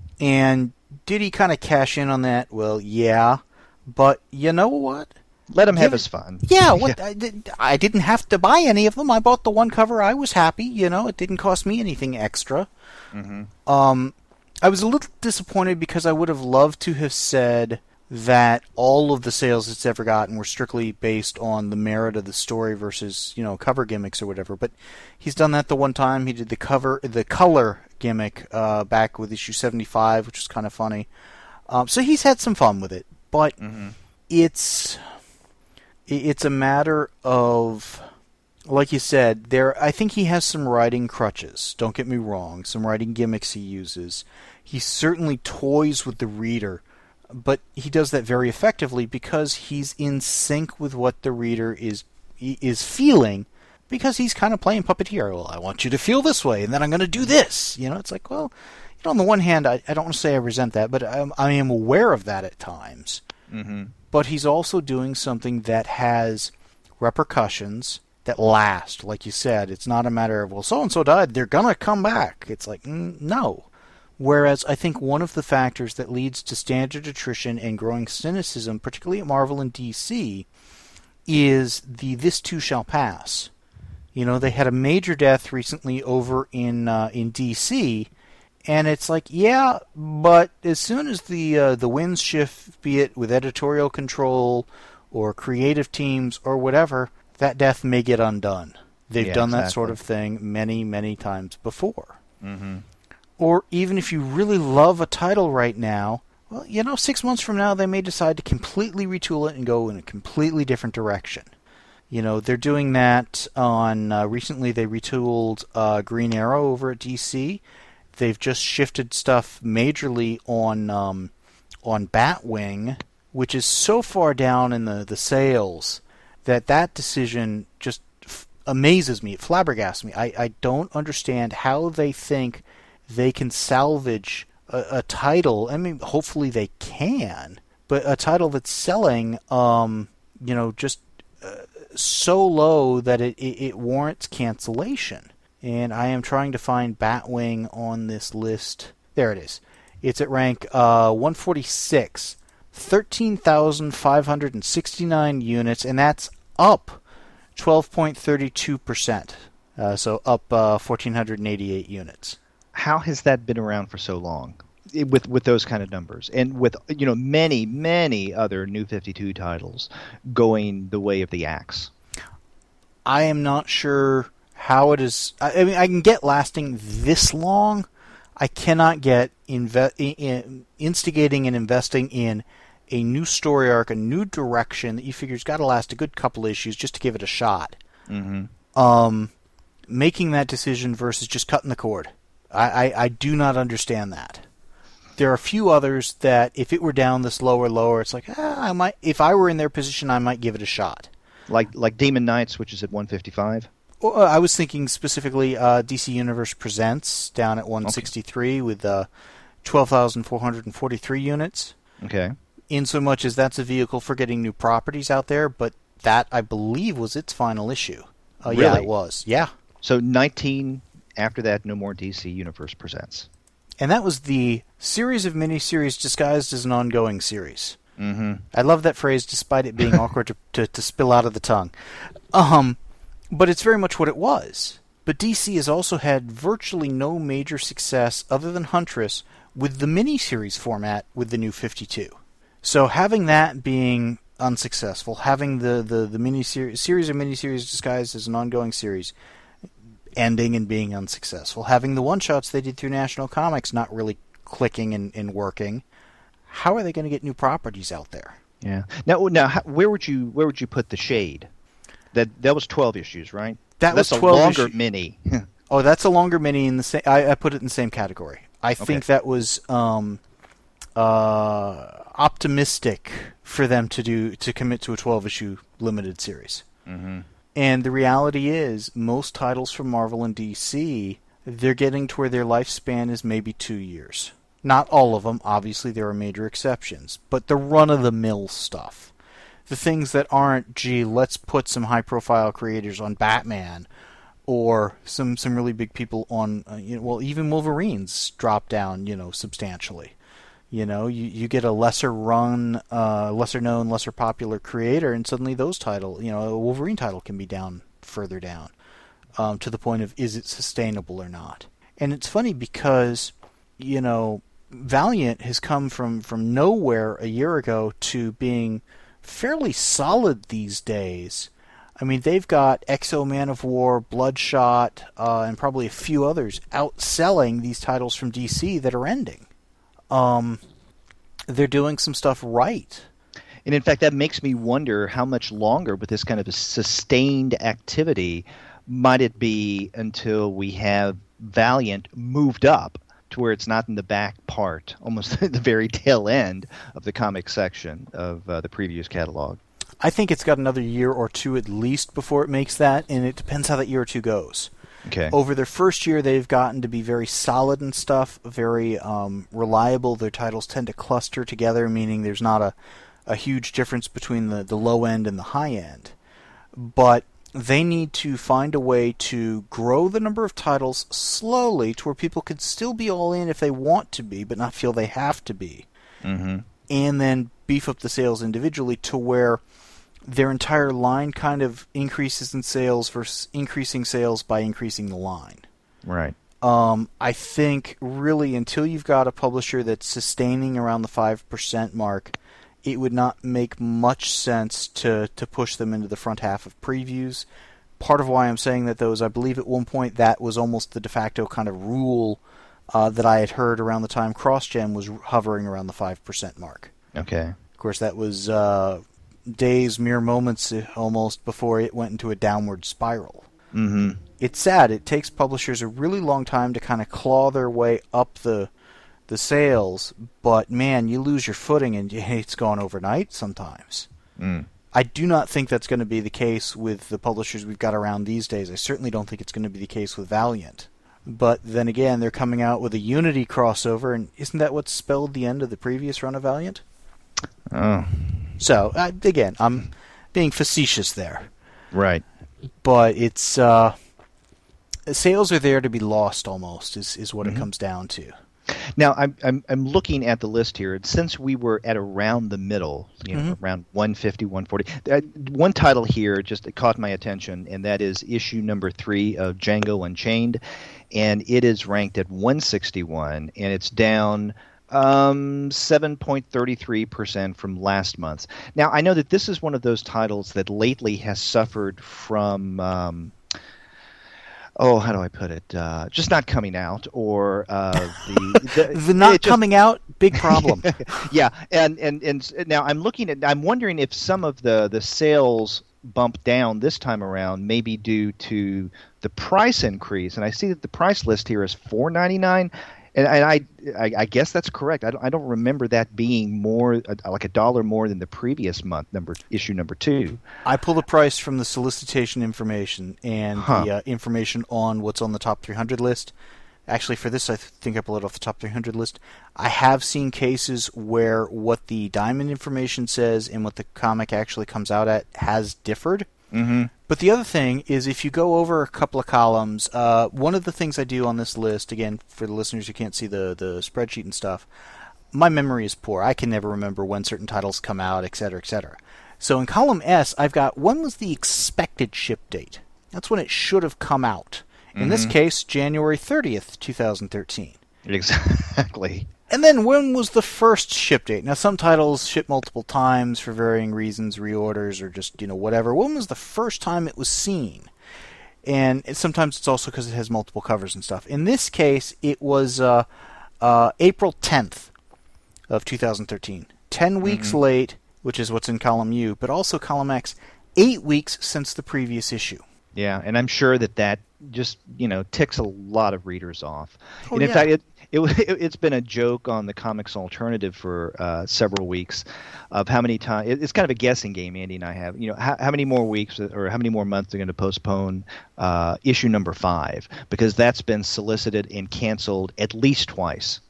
and did he kind of cash in on that? Well, yeah. But you know what? Let him Give have his fun. Yeah, what, yeah. I, did, I didn't have to buy any of them. I bought the one cover. I was happy. You know, it didn't cost me anything extra. Mm-hmm. Um, I was a little disappointed because I would have loved to have said that all of the sales it's ever gotten were strictly based on the merit of the story versus, you know, cover gimmicks or whatever. But he's done that the one time. He did the cover, the color gimmick uh, back with issue seventy-five, which was kind of funny. Um, so he's had some fun with it. But mm-hmm. it's it's a matter of, like you said, there. I think he has some writing crutches. Don't get me wrong. Some writing gimmicks he uses. He certainly toys with the reader, but he does that very effectively because he's in sync with what the reader is is feeling, because he's kind of playing puppeteer. Well, I want you to feel this way, and then I'm going to do this. You know, it's like, well, you know, on the one hand, I, I don't want to say I resent that, but I'm, I am aware of that at times. Mm-hmm. But he's also doing something that has repercussions that last. Like you said, it's not a matter of, well, so-and-so died, they're going to come back. It's like, mm, no. Whereas I think one of the factors that leads to standard attrition and growing cynicism, particularly at Marvel and D C, is the this too shall pass. You know, they had a major death recently over in uh, in D C, and it's like, yeah, but as soon as the uh, the winds shift, be it with editorial control or creative teams or whatever, that death may get undone. They've yeah, done exactly. that sort of thing many, many times before. Mm-hmm. Or even if you really love a title right now, well, you know, six months from now they may decide to completely retool it and go in a completely different direction. You know, they're doing that on, uh, recently they retooled uh, Green Arrow over at D C. They've just shifted stuff majorly on um, on Batwing, which is so far down in the, the sales that that decision just f- amazes me. It flabbergasts me. I, I don't understand how they think they can salvage a, a title. I mean, hopefully they can, but a title that's selling, um, you know, just uh, so low that it, it, it warrants cancellation. And I am trying to find Batwing on this list. There it is. It's at rank uh, one forty-six, thirteen thousand five hundred sixty-nine units, and that's up twelve point three two percent. Uh, so up uh, one thousand four hundred eighty-eight units. How has that been around for so long? with with those kind of numbers, and with you know many many other New fifty-two titles going the way of the axe. I am not sure how it is. I, I mean, I can get lasting this long. I cannot get inve- in, instigating and investing in a new story arc, a new direction that you figure's got to last a good couple issues just to give it a shot. Mm-hmm. Um, making that decision versus just cutting the cord. I, I, I do not understand that. There are a few others that if it were down this lower, lower, it's like, ah, I might. If I were in their position, I might give it a shot. Like like Demon Knights, which is at one fifty-five. Well, I was thinking specifically uh, D C Universe Presents down at one sixty-three okay. with uh, twelve thousand four hundred forty-three units. Okay. In so much as that's a vehicle for getting new properties out there, but that, I believe, was its final issue. Uh, really? Yeah, it was. Yeah. So nineteen after that, no more D C Universe Presents. And that was the series of miniseries disguised as an ongoing series. Mm-hmm. I love that phrase, despite it being awkward to, to, to spill out of the tongue. Um, but it's very much what it was. But D C has also had virtually no major success other than Huntress with the miniseries format with the New fifty-two. So having that being unsuccessful, having the, the, the miniseries, series of miniseries disguised as an ongoing series ending and being unsuccessful, having the one-shots they did through National Comics not really clicking and, and working, how are they going to get new properties out there? Yeah. Now, now, how, where would you where would you put the Shade? That that was twelve issues, right? That that's was a twelve longer issue. mini. Oh, that's a longer mini in the same. I, I put it in the same category. I okay. think that was um, uh, optimistic for them to do to commit to a twelve issue limited series. Mm-hmm. And the reality is, most titles from Marvel and D C, they're getting to where their lifespan is maybe two years. Not all of them, obviously there are major exceptions, but the run-of-the-mill stuff. The things that aren't, gee, let's put some high-profile creators on Batman, or some, some really big people on, uh, you know, well, even Wolverine's drop down, you know, substantially. You know, you, you get a lesser run, uh, lesser known, lesser popular creator, and suddenly those title, you know, a Wolverine title can be down further down, um, to the point of is it sustainable or not. And it's funny because, you know, Valiant has come from, from nowhere a year ago to being fairly solid these days. I mean, they've got X O Man of War, Bloodshot, uh, and probably a few others outselling these titles from D C that are ending. Um, they're doing some stuff right. And in fact, that makes me wonder how much longer with this kind of a sustained activity might it be until we have Valiant moved up to where it's not in the back part, almost at the very tail end of the comic section of uh, the previous catalog. I think it's got another year or two at least before it makes that, and it depends how that year or two goes. Okay. Over their first year, they've gotten to be very solid and stuff, very um, reliable. Their titles tend to cluster together, meaning there's not a, a huge difference between the, the low end and the high end. But they need to find a way to grow the number of titles slowly to where people can still be all in if they want to be, but not feel they have to be. Mm-hmm. And then beef up the sales individually to where their entire line kind of increases in sales versus increasing sales by increasing the line. Right. Um, I think really until you've got a publisher that's sustaining around the five percent mark, it would not make much sense to, to push them into the front half of previews. Part of why I'm saying that, though, is I believe at one point that was almost the de facto kind of rule uh, that I had heard around the time CrossGen was hovering around the five percent mark. Okay. Of course, that was uh, days, mere moments almost before it went into a downward spiral. Mm-hmm. It's sad. It takes publishers a really long time to kind of claw their way up the the sales, but man, you lose your footing and it's gone overnight sometimes. Mm. I do not think that's going to be the case with the publishers we've got around these days. I certainly don't think it's going to be the case with Valiant. But then again, they're coming out with a Unity crossover, and isn't that what spelled the end of the previous run of Valiant? Oh. So, uh, again, I'm being facetious there. Right. But it's, uh, sales are there to be lost almost, is, is what mm-hmm. it comes down to. Now, I'm, I'm I'm looking at the list here, and since we were at around the middle, you know, mm-hmm. around one fifty, one forty, uh, one title here just caught my attention, and that is issue number three of Django Unchained, and it is ranked at one sixty-one, and it's down Um, seven point three three percent from last month. Now, I know that this is one of those titles that lately has suffered from, um, oh, how do I put it? Uh, just not coming out, or uh, the, the, the not just, coming out, big problem. Yeah, and, and and now I'm looking at, I'm wondering if some of the the sales bump down this time around may be due to the price increase, and I see that the price list here is four ninety-nine. And I, I, I guess that's correct. I don't, I don't remember that being more like a dollar more than the previous month number issue number two. I pull the price from the solicitation information and Huh. the uh, information on what's on the top three hundred list. Actually, for this, I think I pull it off the top three hundred list. I have seen cases where what the Diamond information says and what the comic actually comes out at has differed. Mm-hmm. But the other thing is, if you go over a couple of columns, uh, one of the things I do on this list, again, for the listeners who can't see the, the spreadsheet and stuff, my memory is poor. I can never remember when certain titles come out, et cetera, et cetera. So in column S, I've got when was the expected ship date? That's when it should have come out. In Mm-hmm. this case, January thirtieth, twenty thirteen. Exactly. And then when was the first ship date? Now, some titles ship multiple times for varying reasons, reorders, or just, you know, whatever. When was the first time it was seen? And it, sometimes it's also because it has multiple covers and stuff. In this case, it was uh, uh, April tenth of two thousand thirteen. Ten weeks Mm-hmm. late, which is what's in column U, but also column X, eight weeks since the previous issue. Yeah, and I'm sure that that just, you know, ticks a lot of readers off. Oh, and in yeah. fact, it, it it's been a joke on the Comics Alternative for uh, several weeks of how many times. It's kind of a guessing game Andy and I have. You know, how, how many more weeks or how many more months they're going to postpone uh, issue number five, because that's been solicited and canceled at least twice.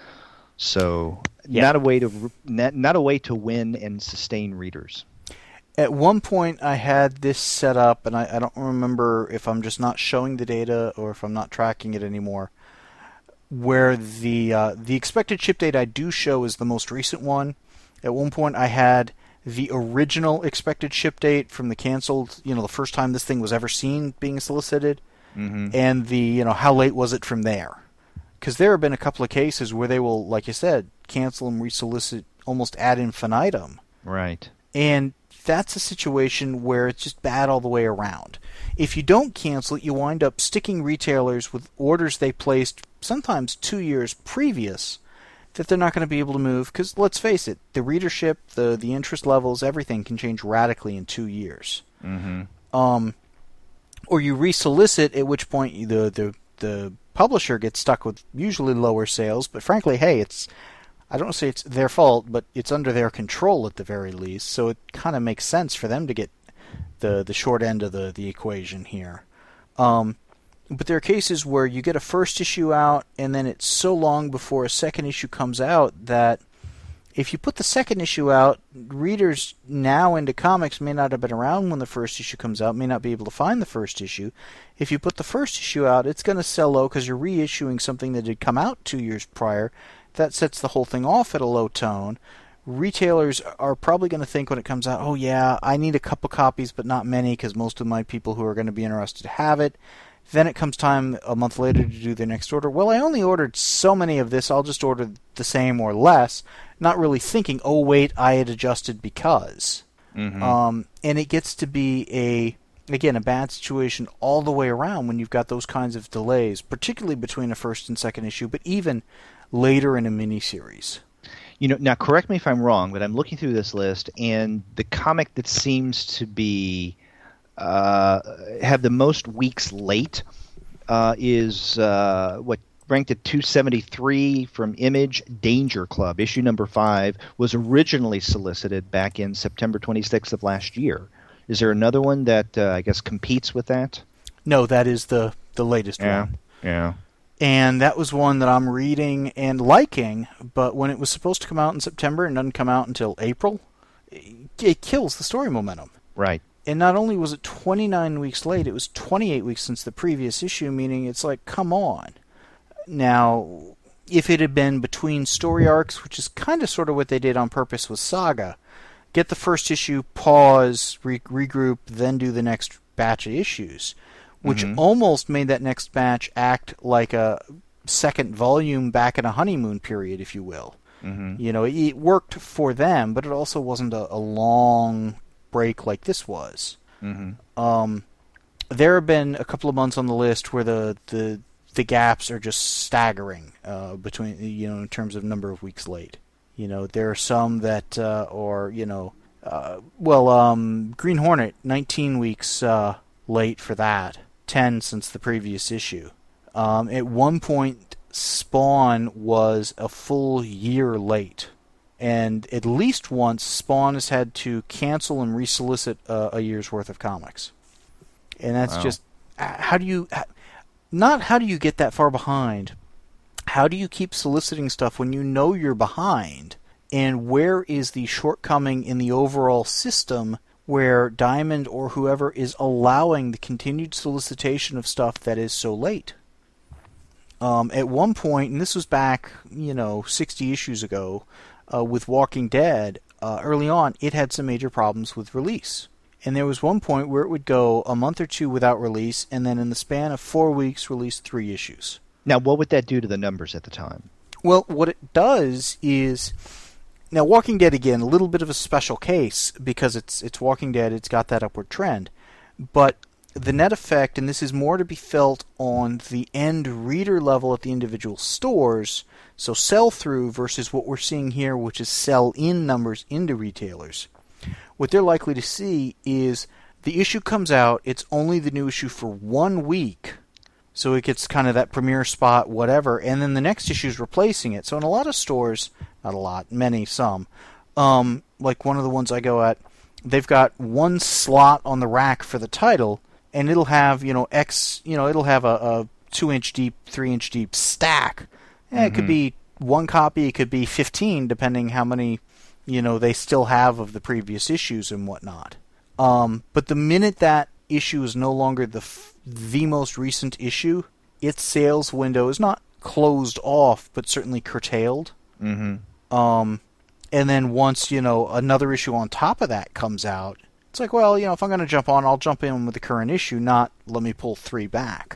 So Yeah. not a way to not, not a way to win and sustain readers. At one point, I had this set up, and I, I don't remember if I'm just not showing the data or if I'm not tracking it anymore, where the uh, the expected ship date I do show is the most recent one. At one point, I had the original expected ship date from the canceled, you know, the first time this thing was ever seen being solicited, Mm-hmm. and the, you know, how late was it from there? Because there have been a couple of cases where they will, like you said, cancel and resolicit almost ad infinitum. Right. And that's a situation where it's just bad all the way around. If you don't cancel it, you wind up sticking retailers with orders they placed sometimes two years previous that they're not going to be able to move, because let's face it, the readership, the the interest levels, everything can change radically in two years. Mm-hmm. Um, or you resolicit, at which point the the the publisher gets stuck with usually lower sales, but frankly, hey, it's I don't say it's their fault, but it's under their control at the very least, so it kind of makes sense for them to get the the short end of the, the equation here. Um, but there are cases where you get a first issue out, and then it's so long before a second issue comes out that if you put the second issue out, readers now into comics may not have been around when the first issue comes out, may not be able to find the first issue. If you put the first issue out, it's going to sell low because you're reissuing something that had come out two years prior. That sets the whole thing off at a low tone. Retailers are probably going to think when it comes out, oh yeah, I need a couple copies but not many because most of my people who are going to be interested have it. Then it comes time a month later to do their next order. Well, I only ordered so many of this, I'll just order the same or less, not really thinking, oh wait, I had adjusted because. Mm-hmm. Um, and it gets to be a, again, a bad situation all the way around when you've got those kinds of delays, particularly between a first and second issue, but even later in a miniseries. You know, now correct me if I'm wrong, but I'm looking through this list, and the comic that seems to be uh, have the most weeks late uh, is uh, what ranked at two seventy-three from Image, Danger Club. Issue number five was originally solicited back in September twenty-sixth of last year. Is there another one that uh, I guess competes with that? No, that is the, the latest Yeah, one. yeah. And that was one that I'm reading and liking, but when it was supposed to come out in September and doesn't come out until April, it kills the story momentum. Right. And not only was it twenty-nine weeks late, it was twenty-eight weeks since the previous issue, meaning it's like, come on. Now, if it had been between story arcs, which is kind of sort of what they did on purpose with Saga, get the first issue, pause, re- regroup, then do the next batch of issues, which Mhm. almost made that next batch act like a second volume back in a honeymoon period, if you will. Mm-hmm. You know, it, it worked for them, but it also wasn't a, a long break like this was. Mm-hmm. Um, there have been a couple of months on the list where the the, the gaps are just staggering uh, between, you know, in terms of number of weeks late. You know, there are some that uh, are, you know, uh, well, um, Green Hornet, nineteen weeks uh, late for that, ten since the previous issue. Um, at one point, Spawn was a full year late. And at least once, Spawn has had to cancel and resolicit uh, a year's worth of comics. And that's Wow. just, how do you, not how do you get that far behind, how do you keep soliciting stuff when you know you're behind? And where is the shortcoming in the overall system where Diamond or whoever is allowing the continued solicitation of stuff that is so late? Um, at one point, and this was back, you know, sixty issues ago, uh, with Walking Dead, uh, early on, it had some major problems with release. And there was one point where it would go a month or two without release, and then in the span of four weeks, release three issues. Now, what would that do to the numbers at the time? Well, what it does is... Now, Walking Dead, again, a little bit of a special case, because it's it's Walking Dead, it's got that upward trend. But the net effect, and this is more to be felt on the end reader level at the individual stores, so sell-through versus what we're seeing here, which is sell-in numbers into retailers. What they're likely to see is the issue comes out, it's only the new issue for one week, so it gets kind of that premiere spot, whatever, and then the next issue is replacing it. So in a lot of stores, not a lot, many, some, um, like one of the ones I go at, they've got one slot on the rack for the title, and it'll have, you know, X, you know, it'll have a, a two-inch deep, three-inch deep stack. Eh, mm-hmm. It could be one copy, it could be fifteen, depending how many, you know, they still have of the previous issues and whatnot. Um, but the minute that issue is no longer the f- the most recent issue, its sales window is not closed off, but certainly curtailed. Mm-hmm. Um, and then once, you know, another issue on top of that comes out, it's like, well, you know, if I'm going to jump on, I'll jump in with the current issue, not let me pull three back.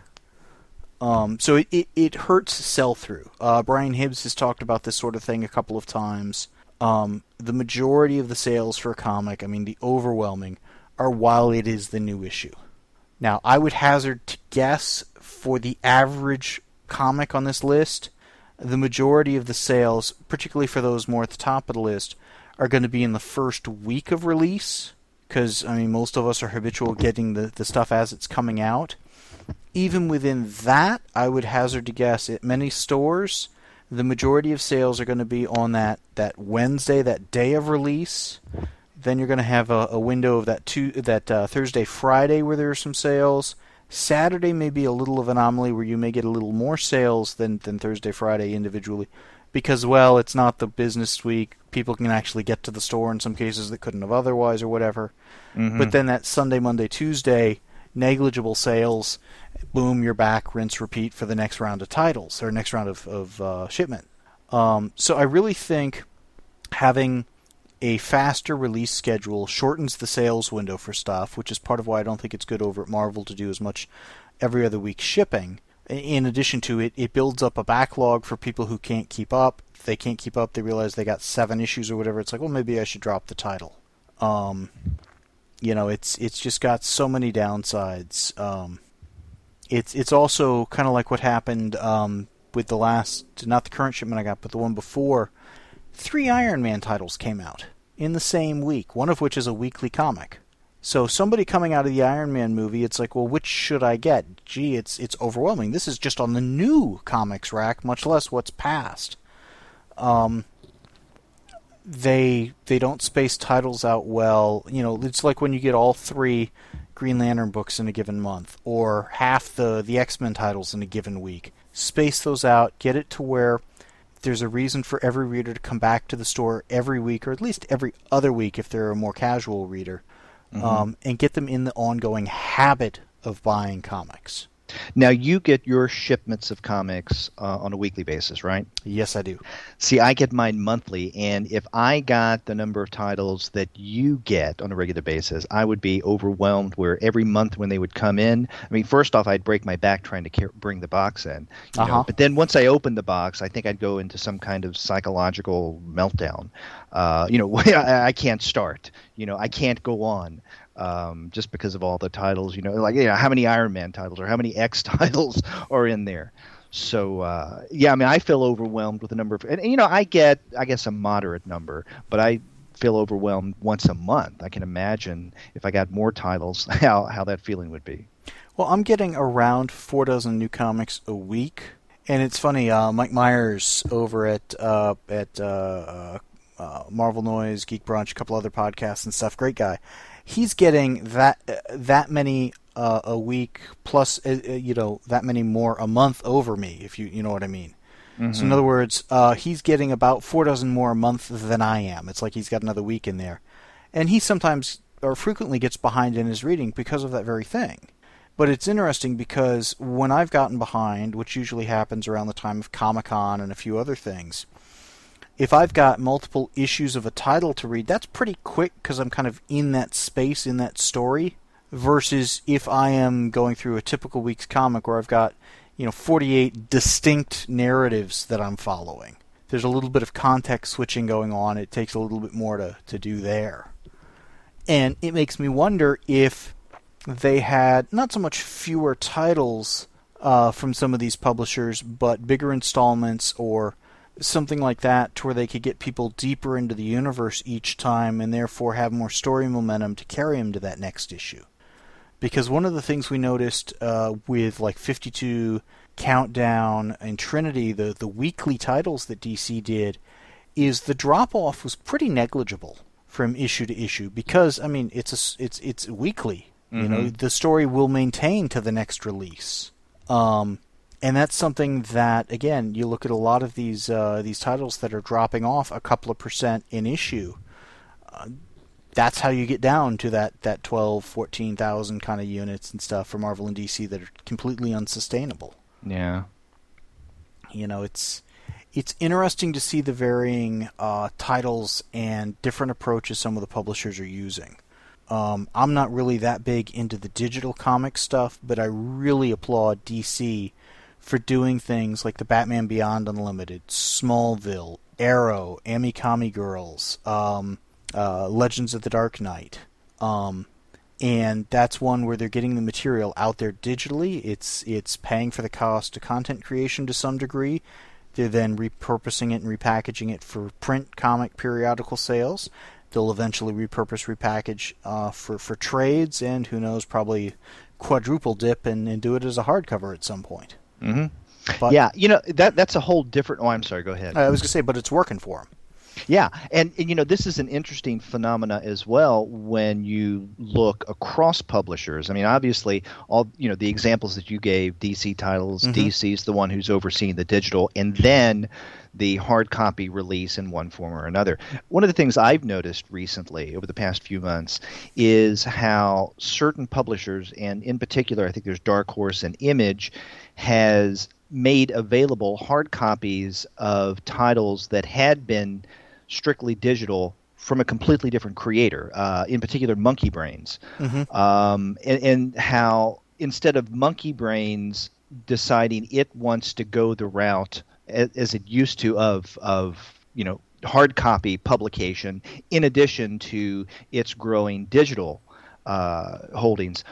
Um, so it, it, it hurts sell-through. Uh, Brian Hibbs has talked about this sort of thing a couple of times. Um, the majority of the sales for a comic, I mean, the overwhelming, are while it is the new issue. Now, I would hazard to guess for the average comic on this list, the majority of the sales, particularly for those more at the top of the list, are going to be in the first week of release, because, I mean, most of us are habitual getting the, the stuff as it's coming out. Even within that, I would hazard to guess at many stores, the majority of sales are going to be on that, that Wednesday, that day of release. Then you're going to have a, a window of that two, that uh, Thursday, Friday where there are some sales. Saturday may be a little of an anomaly where you may get a little more sales than, than Thursday, Friday individually. Because, well, it's not the business week. People can actually get to the store in some cases that couldn't have otherwise or whatever. Mm-hmm. But then that Sunday, Monday, Tuesday, negligible sales, boom, you're back, rinse, repeat for the next round of titles, or next round of, of uh, shipment. Um, so I really think having a faster release schedule shortens the sales window for stuff, which is part of why I don't think it's good over at Marvel to do as much every other week shipping. In addition to it, it builds up a backlog for people who can't keep up. If they can't keep up, they realize they got seven issues or whatever. It's like, well, maybe I should drop the title. Um, you know, it's it's just got so many downsides. Um, it's it's also kind of like what happened um, with the last, not the current shipment I got, but the one before. Three Iron Man titles came out in the same week, one of which is a weekly comic. So somebody coming out of the Iron Man movie, it's like, well, which should I get? Gee, it's it's overwhelming. This is just on the new comics rack, much less what's past. Um, they they don't space titles out well. You know, it's like when you get all three Green Lantern books in a given month, or half the, the X-Men titles in a given week. Space those out, get it to where there's a reason for every reader to come back to the store every week, or at least every other week if they're a more casual reader. Mm-hmm. Um, and get them in the ongoing habit of buying comics. Now, you get your shipments of comics uh, on a weekly basis, right? Yes, I do. See, I get mine monthly, and if I got the number of titles that you get on a regular basis, I would be overwhelmed where every month when they would come in, I mean, first off, I'd break my back trying to car- bring the box in. You Uh-huh. know? But then once I opened the box, I think I'd go into some kind of psychological meltdown. Uh, you know, I, I can't start. You know, I can't go on. Um, just because of all the titles, you know, like, you know, how many Iron Man titles or how many X titles are in there. So, uh, yeah, I mean, I feel overwhelmed with the number of, and, and, you know, I get, I guess, a moderate number, but I feel overwhelmed once a month. I can imagine if I got more titles, how, how that feeling would be. Well, I'm getting around four dozen new comics a week, and it's funny, uh, Mike Myers over at, uh, at, uh, uh, Marvel Noise, Geek Brunch, a couple other podcasts and stuff, great guy. He's getting that uh, that many uh, a week plus, uh, you know, that many more a month over me, if you you know what I mean. Mm-hmm. So in other words, uh, he's getting about four dozen more a month than I am. It's like he's got another week in there, and he sometimes or frequently gets behind in his reading because of that very thing. But it's interesting because when I've gotten behind, which usually happens around the time of Comic-Con and a few other things, if I've got multiple issues of a title to read, that's pretty quick because I'm kind of in that space, in that story, versus if I am going through a typical week's comic where I've got, you know, forty-eight distinct narratives that I'm following. There's a little bit of context switching going on. It takes a little bit more to, to do there. And it makes me wonder if they had not so much fewer titles uh, from some of these publishers, but bigger installments or something like that to where they could get people deeper into the universe each time and therefore have more story momentum to carry them to that next issue. Because one of the things we noticed uh, with like fifty-two, Countdown, and Trinity, the, the weekly titles that D C did, is the drop-off was pretty negligible from issue to issue because, I mean, it's a, it's it's weekly. Mm-hmm. You know, the story will maintain to the next release. Um... And that's something that, again, you look at a lot of these uh, these titles that are dropping off a couple of percent in issue. Uh, that's how you get down to that, that twelve, fourteen thousand kind of units and stuff for Marvel and D C that are completely unsustainable. Yeah. You know, it's it's interesting to see the varying uh, titles and different approaches some of the publishers are using. Um, I'm not really that big into the digital comic stuff, but I really applaud D C for doing things like the Batman Beyond Unlimited, Smallville, Arrow, Amikami Girls, um, uh, Legends of the Dark Knight. Um, and that's one where they're getting the material out there digitally. It's it's paying for the cost of content creation to some degree. They're then repurposing it and repackaging it for print comic periodical sales. They'll eventually repurpose, repackage uh, for, for trades, and who knows, probably quadruple dip and, and do it as a hardcover at some point. Mm-hmm. But, yeah, you know, that that's a whole different... Oh, I'm sorry, go ahead. I was going to say, but it's working for them. Yeah, and, and, you know, this is an interesting phenomena as well when you look across publishers. I mean, obviously, all you know, the examples that you gave, D C titles, mm-hmm. D C's the one who's overseeing the digital, and then the hard copy release in one form or another. One of the things I've noticed recently over the past few months is how certain publishers, and in particular, I think there's Dark Horse and Image, has made available hard copies of titles that had been strictly digital from a completely different creator, uh, in particular Monkey Brains, mm-hmm. um, and, and how instead of Monkey Brains deciding it wants to go the route as, as it used to of of you know hard copy publication, in addition to its growing digital uh, holdings,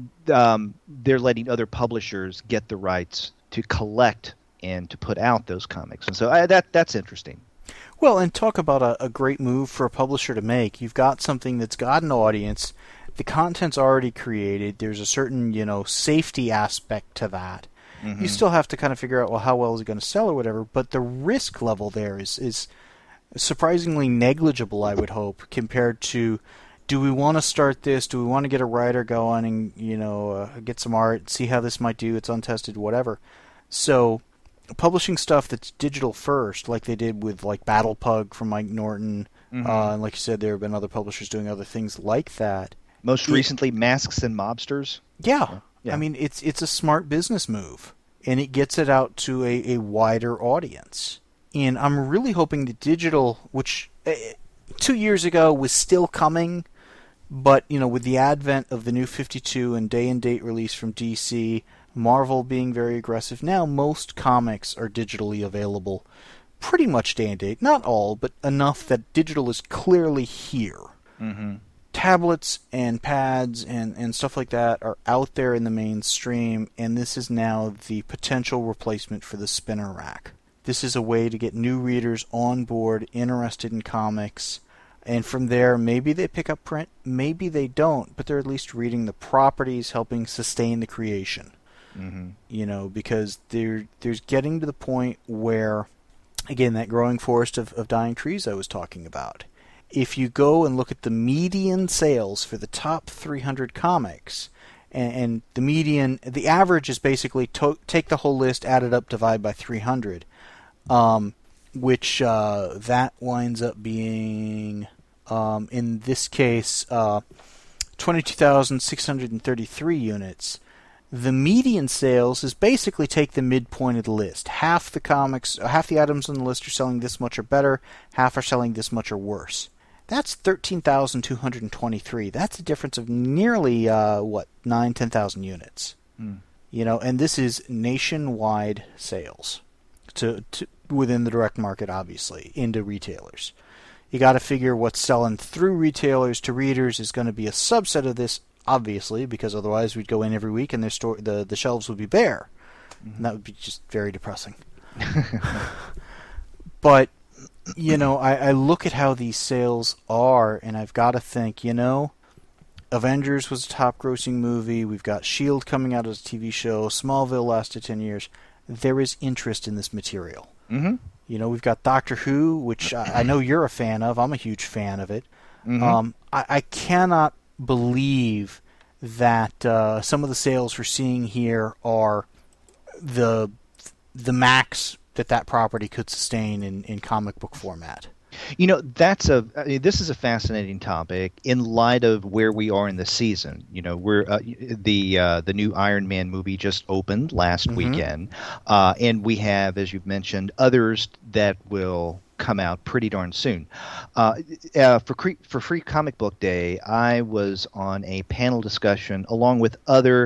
um, they're letting other publishers get the rights to collect and to put out those comics, and so I, that that's interesting. Well, and talk about a, a great move for a publisher to make. You've got something that's got an audience. The content's already created. There's a certain, you know, safety aspect to that. Mm-hmm. You still have to kind of figure out, well, how well is it going to sell or whatever. But the risk level there is, is surprisingly negligible, I would hope, compared to, do we want to start this? Do we want to get a writer going and, you know, uh, get some art, see how this might do? It's untested, whatever. So publishing stuff that's digital first, like they did with like Battle Pug from Mike Norton, mm-hmm. uh, and like you said, there have been other publishers doing other things like that. Most recently, Masks and Mobsters. Yeah, Yeah. I mean, it's it's a smart business move, and it gets it out to a, a wider audience. And I'm really hoping that digital, which uh, two years ago was still coming, but you know, with the advent of the new fifty-two and day and date release from D C, Marvel being very aggressive, now most comics are digitally available pretty much day and date. Not all, but enough that digital is clearly here. Mm-hmm. Tablets and pads and, and stuff like that are out there in the mainstream, and this is now the potential replacement for the spinner rack. This is a way to get new readers on board, interested in comics, and from there, maybe they pick up print, maybe they don't, but they're at least reading the properties, helping sustain the creation. Mm-hmm. You know, because there there's getting to the point where, again, that growing forest of, of dying trees I was talking about. If you go and look at the median sales for the top three hundred comics, and, and the median, the average is basically to, take the whole list, add it up, divide by three hundred, um, which uh, that winds up being, um, in this case, uh, twenty-two thousand six hundred thirty-three units. The median sales is basically take the midpoint of the list. Half the comics, half the items on the list are selling this much or better, half are selling this much or worse. That's thirteen thousand two hundred twenty-three. That's a difference of nearly, uh, what, nine, ten thousand units. Mm. You know, and this is nationwide sales to, to within the direct market, obviously, into retailers. You got to figure what's selling through retailers to readers is going to be a subset of this, obviously, because otherwise we'd go in every week and their store, the, the shelves would be bare. Mm-hmm. And that would be just very depressing. But, you know, I, I look at how these sales are, and I've got to think, you know, Avengers was a top-grossing movie. We've got S H I E L D coming out as a T V show. Smallville lasted ten years. There is interest in this material. Mm-hmm. You know, we've got Doctor Who, which I, I know you're a fan of. I'm a huge fan of it. Mm-hmm. Um, I, I cannot believe that uh, some of the sales we're seeing here are the the max that that property could sustain in, in comic book format. You know, that's a I mean, this is a fascinating topic in light of where we are in the season. You know, we're uh, the uh, the new Iron Man movie just opened last mm-hmm. weekend, uh, and we have, as you've mentioned, others that will come out pretty darn soon. Uh, uh, for cre- for Free Comic Book Day, I was on a panel discussion along with other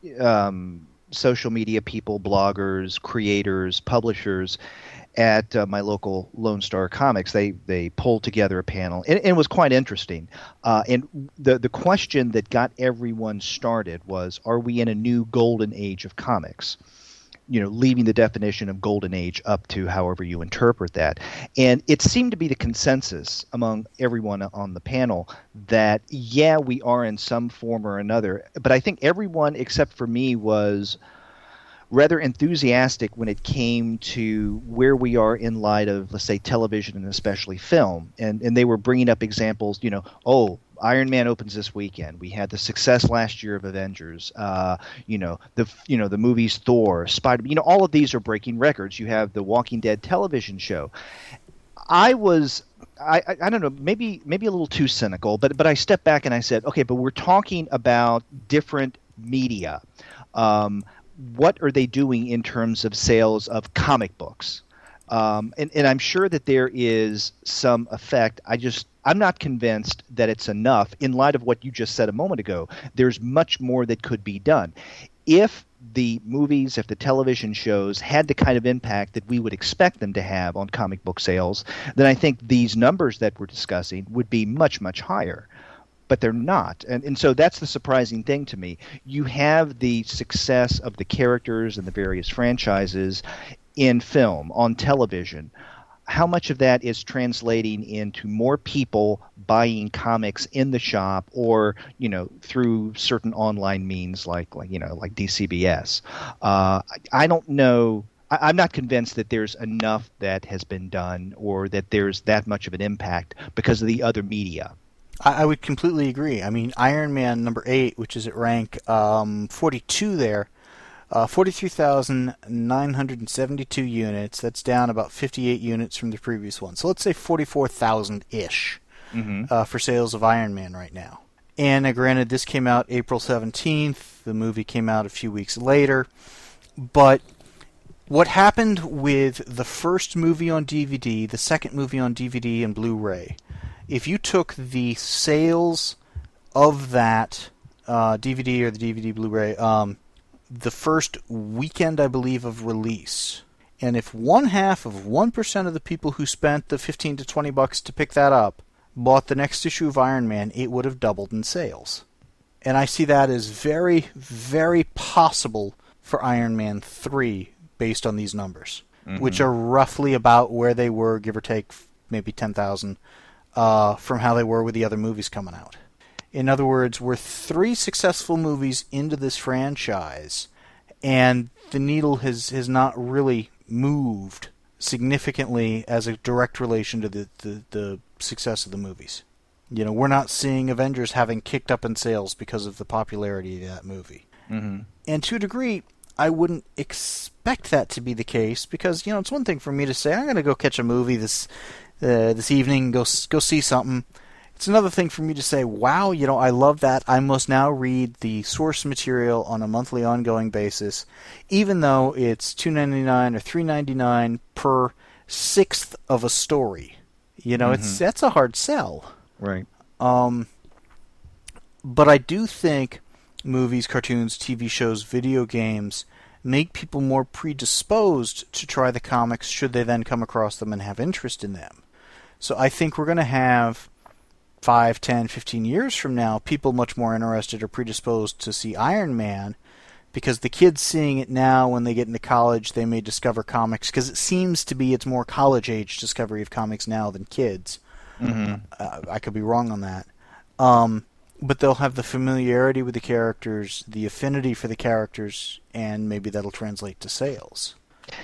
um, social media people, bloggers, creators, publishers at uh, my local Lone Star Comics. They they pulled together a panel, and, and it was quite interesting. Uh, and the the question that got everyone started was, are we in a new golden age of comics? You know, leaving the definition of golden age up to however you interpret that. And it seemed to be the consensus among everyone on the panel that, yeah, we are in some form or another. But I think everyone except for me was rather enthusiastic when it came to where we are in light of, let's say, television and especially film. And and they were bringing up examples, you know, oh, Iron Man opens this weekend. We had the success last year of Avengers. Uh, you know, the you know the movies Thor, Spider. You know, all of these are breaking records. You have the Walking Dead television show. I was, I, I, I don't know, maybe maybe a little too cynical, but but I stepped back and I said, okay, but we're talking about different media. Um, what are they doing in terms of sales of comic books? Um, and, and I'm sure that there is some effect. I just, I'm not convinced that it's enough in light of what you just said a moment ago. There's much more that could be done. If the movies, if the television shows had the kind of impact that we would expect them to have on comic book sales, then I think these numbers that we're discussing would be much, much higher. But they're not. And and so that's the surprising thing to me. You have the success of the characters and the various franchises in film, on television. How much of that is translating into more people buying comics in the shop or, you know, through certain online means like, like you know, like D C B S? Uh, I, I don't know. I, I'm not convinced that there's enough that has been done or that there's that much of an impact because of the other media. I would completely agree. I mean, Iron Man number eight, which is at rank um, forty-two there, uh, forty-three thousand nine hundred seventy-two units. That's down about fifty-eight units from the previous one. So let's say forty-four thousand-ish mm-hmm. uh, for sales of Iron Man right now. And uh, granted, this came out April seventeenth. The movie came out a few weeks later. But what happened with the first movie on D V D, the second movie on D V D and Blu-ray, if you took the sales of that uh, D V D or the D V D Blu-ray, um, the first weekend, I believe, of release, and if one half of one percent of the people who spent the fifteen to twenty bucks to pick that up bought the next issue of Iron Man, it would have doubled in sales. And I see that as very, very possible for Iron Man three based on these numbers, mm-hmm. which are roughly about where they were, give or take maybe ten thousand, uh, from how they were with the other movies coming out. In other words, we're three successful movies into this franchise, and the needle has, has not really moved significantly as a direct relation to the, the, the success of the movies. You know, we're not seeing Avengers having kicked up in sales because of the popularity of that movie. Mm-hmm. And to a degree, I wouldn't expect that to be the case because, you know, it's one thing for me to say, I'm going to go catch a movie this uh, this evening, go go see something. It's another thing for me to say, wow, you know, I love that. I must now read the source material on a monthly ongoing basis, even though it's two dollars and ninety-nine cents or three dollars and ninety-nine cents per sixth of a story. You know, mm-hmm. it's that's a hard sell. Right. Um, but I do think movies, cartoons, T V shows, video games make people more predisposed to try the comics should they then come across them and have interest in them. So I think we're going to have five, ten, fifteen years from now, people much more interested or predisposed to see Iron Man, because the kids seeing it now, when they get into college, they may discover comics, because it seems to be it's more college-age discovery of comics now than kids. Mm-hmm. Uh, I could be wrong on that. Um, but they'll have the familiarity with the characters, the affinity for the characters, and maybe that'll translate to sales.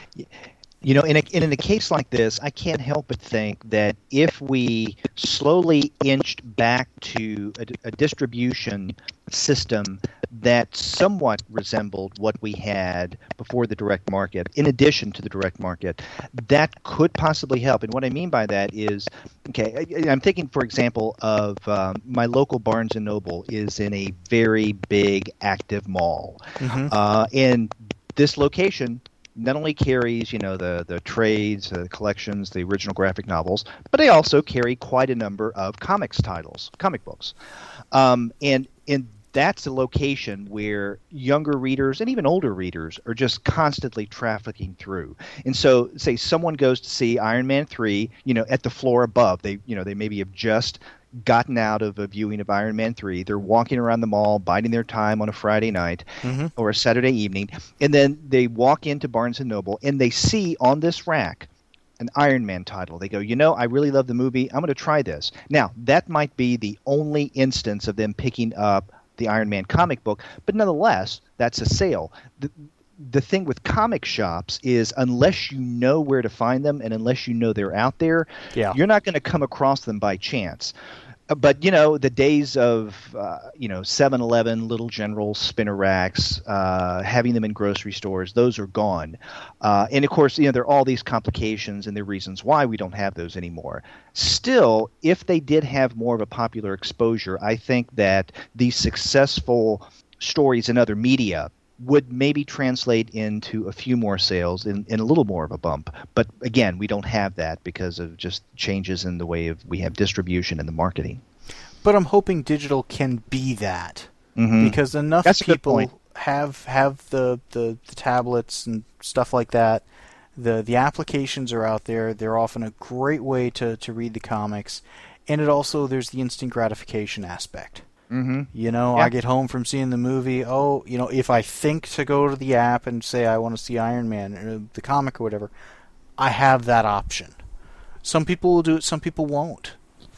You know, in a, in a case like this, I can't help but think that if we slowly inched back to a, a distribution system that somewhat resembled what we had before the direct market, in addition to the direct market, that could possibly help. And what I mean by that is, okay, I, I'm thinking, for example, of um, my local Barnes and Noble is in a very big, active mall. Mm-hmm. Uh, and this location not only carries, you know, the, the trades, the collections, the original graphic novels, but they also carry quite a number of comics titles, comic books. Um, and, and that's a location where younger readers and even older readers are just constantly trafficking through. And so, say someone goes to see Iron Man three, you know, at the floor above. They, you know, they maybe have just gotten out of a viewing of Iron Man three. They're walking around the mall, biding their time on a Friday night mm-hmm. or a Saturday evening, and then they walk into Barnes and Noble and they see on this rack an Iron Man title. They go, you know, I really love the movie. I'm going to try this. Now, that might be the only instance of them picking up the Iron Man comic book, but nonetheless, that's a sale. The, the thing with comic shops is unless you know where to find them and unless you know they're out there, yeah. you're not going to come across them by chance. Uh, But, you know, the days of, uh, you know, seven eleven, Little General, spinner racks, uh, having them in grocery stores, those are gone. Uh, and, of course, you know, there are all these complications and there are reasons why we don't have those anymore. Still, if they did have more of a popular exposure, I think that these successful stories in other media would maybe translate into a few more sales and, and a little more of a bump. But again, we don't have that because of just changes in the way of we have distribution and the marketing. But I'm hoping digital can be that, mm-hmm. because enough That's a good people point. have have the, the, the tablets and stuff like that. The the applications are out there. They're often a great way to, to read the comics. And it also, there's the instant gratification aspect. Mm-hmm. You know, yeah. I get home from seeing the movie. Oh, you know, if I think to go to the app and say I want to see Iron Man, or the comic or whatever, I have that option. Some people will do it, some people won't.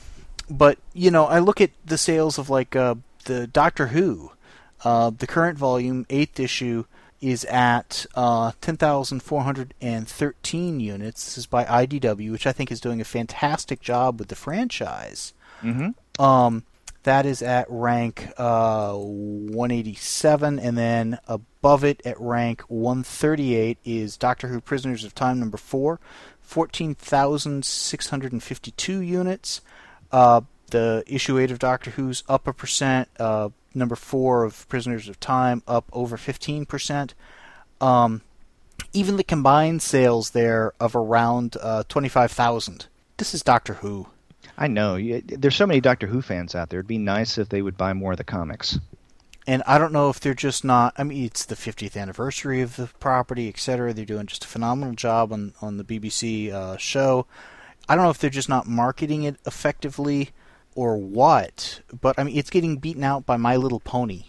But, you know, I look at the sales of, like, uh, the Doctor Who. Uh, the current volume, eighth issue, is at uh, ten thousand four hundred thirteen units. This is by I D W, which I think is doing a fantastic job with the franchise. Mm-hmm. Um... That is at rank uh, one eighty-seven, and then above it at rank one thirty-eight is Doctor Who Prisoners of Time number four, fourteen thousand six hundred fifty-two units. Uh, the issue eight of Doctor Who's up a percent. Uh, number four of Prisoners of Time up over fifteen percent. Um, even the combined sales there of around uh, twenty-five thousand. This is Doctor Who. I know. There's so many Doctor Who fans out there. It'd be nice if they would buy more of the comics. And I don't know if they're just not... I mean, it's the fiftieth anniversary of the property, et cetera. They're doing just a phenomenal job on, on the B B C uh, show. I don't know if they're just not marketing it effectively or what, but I mean, it's getting beaten out by My Little Pony.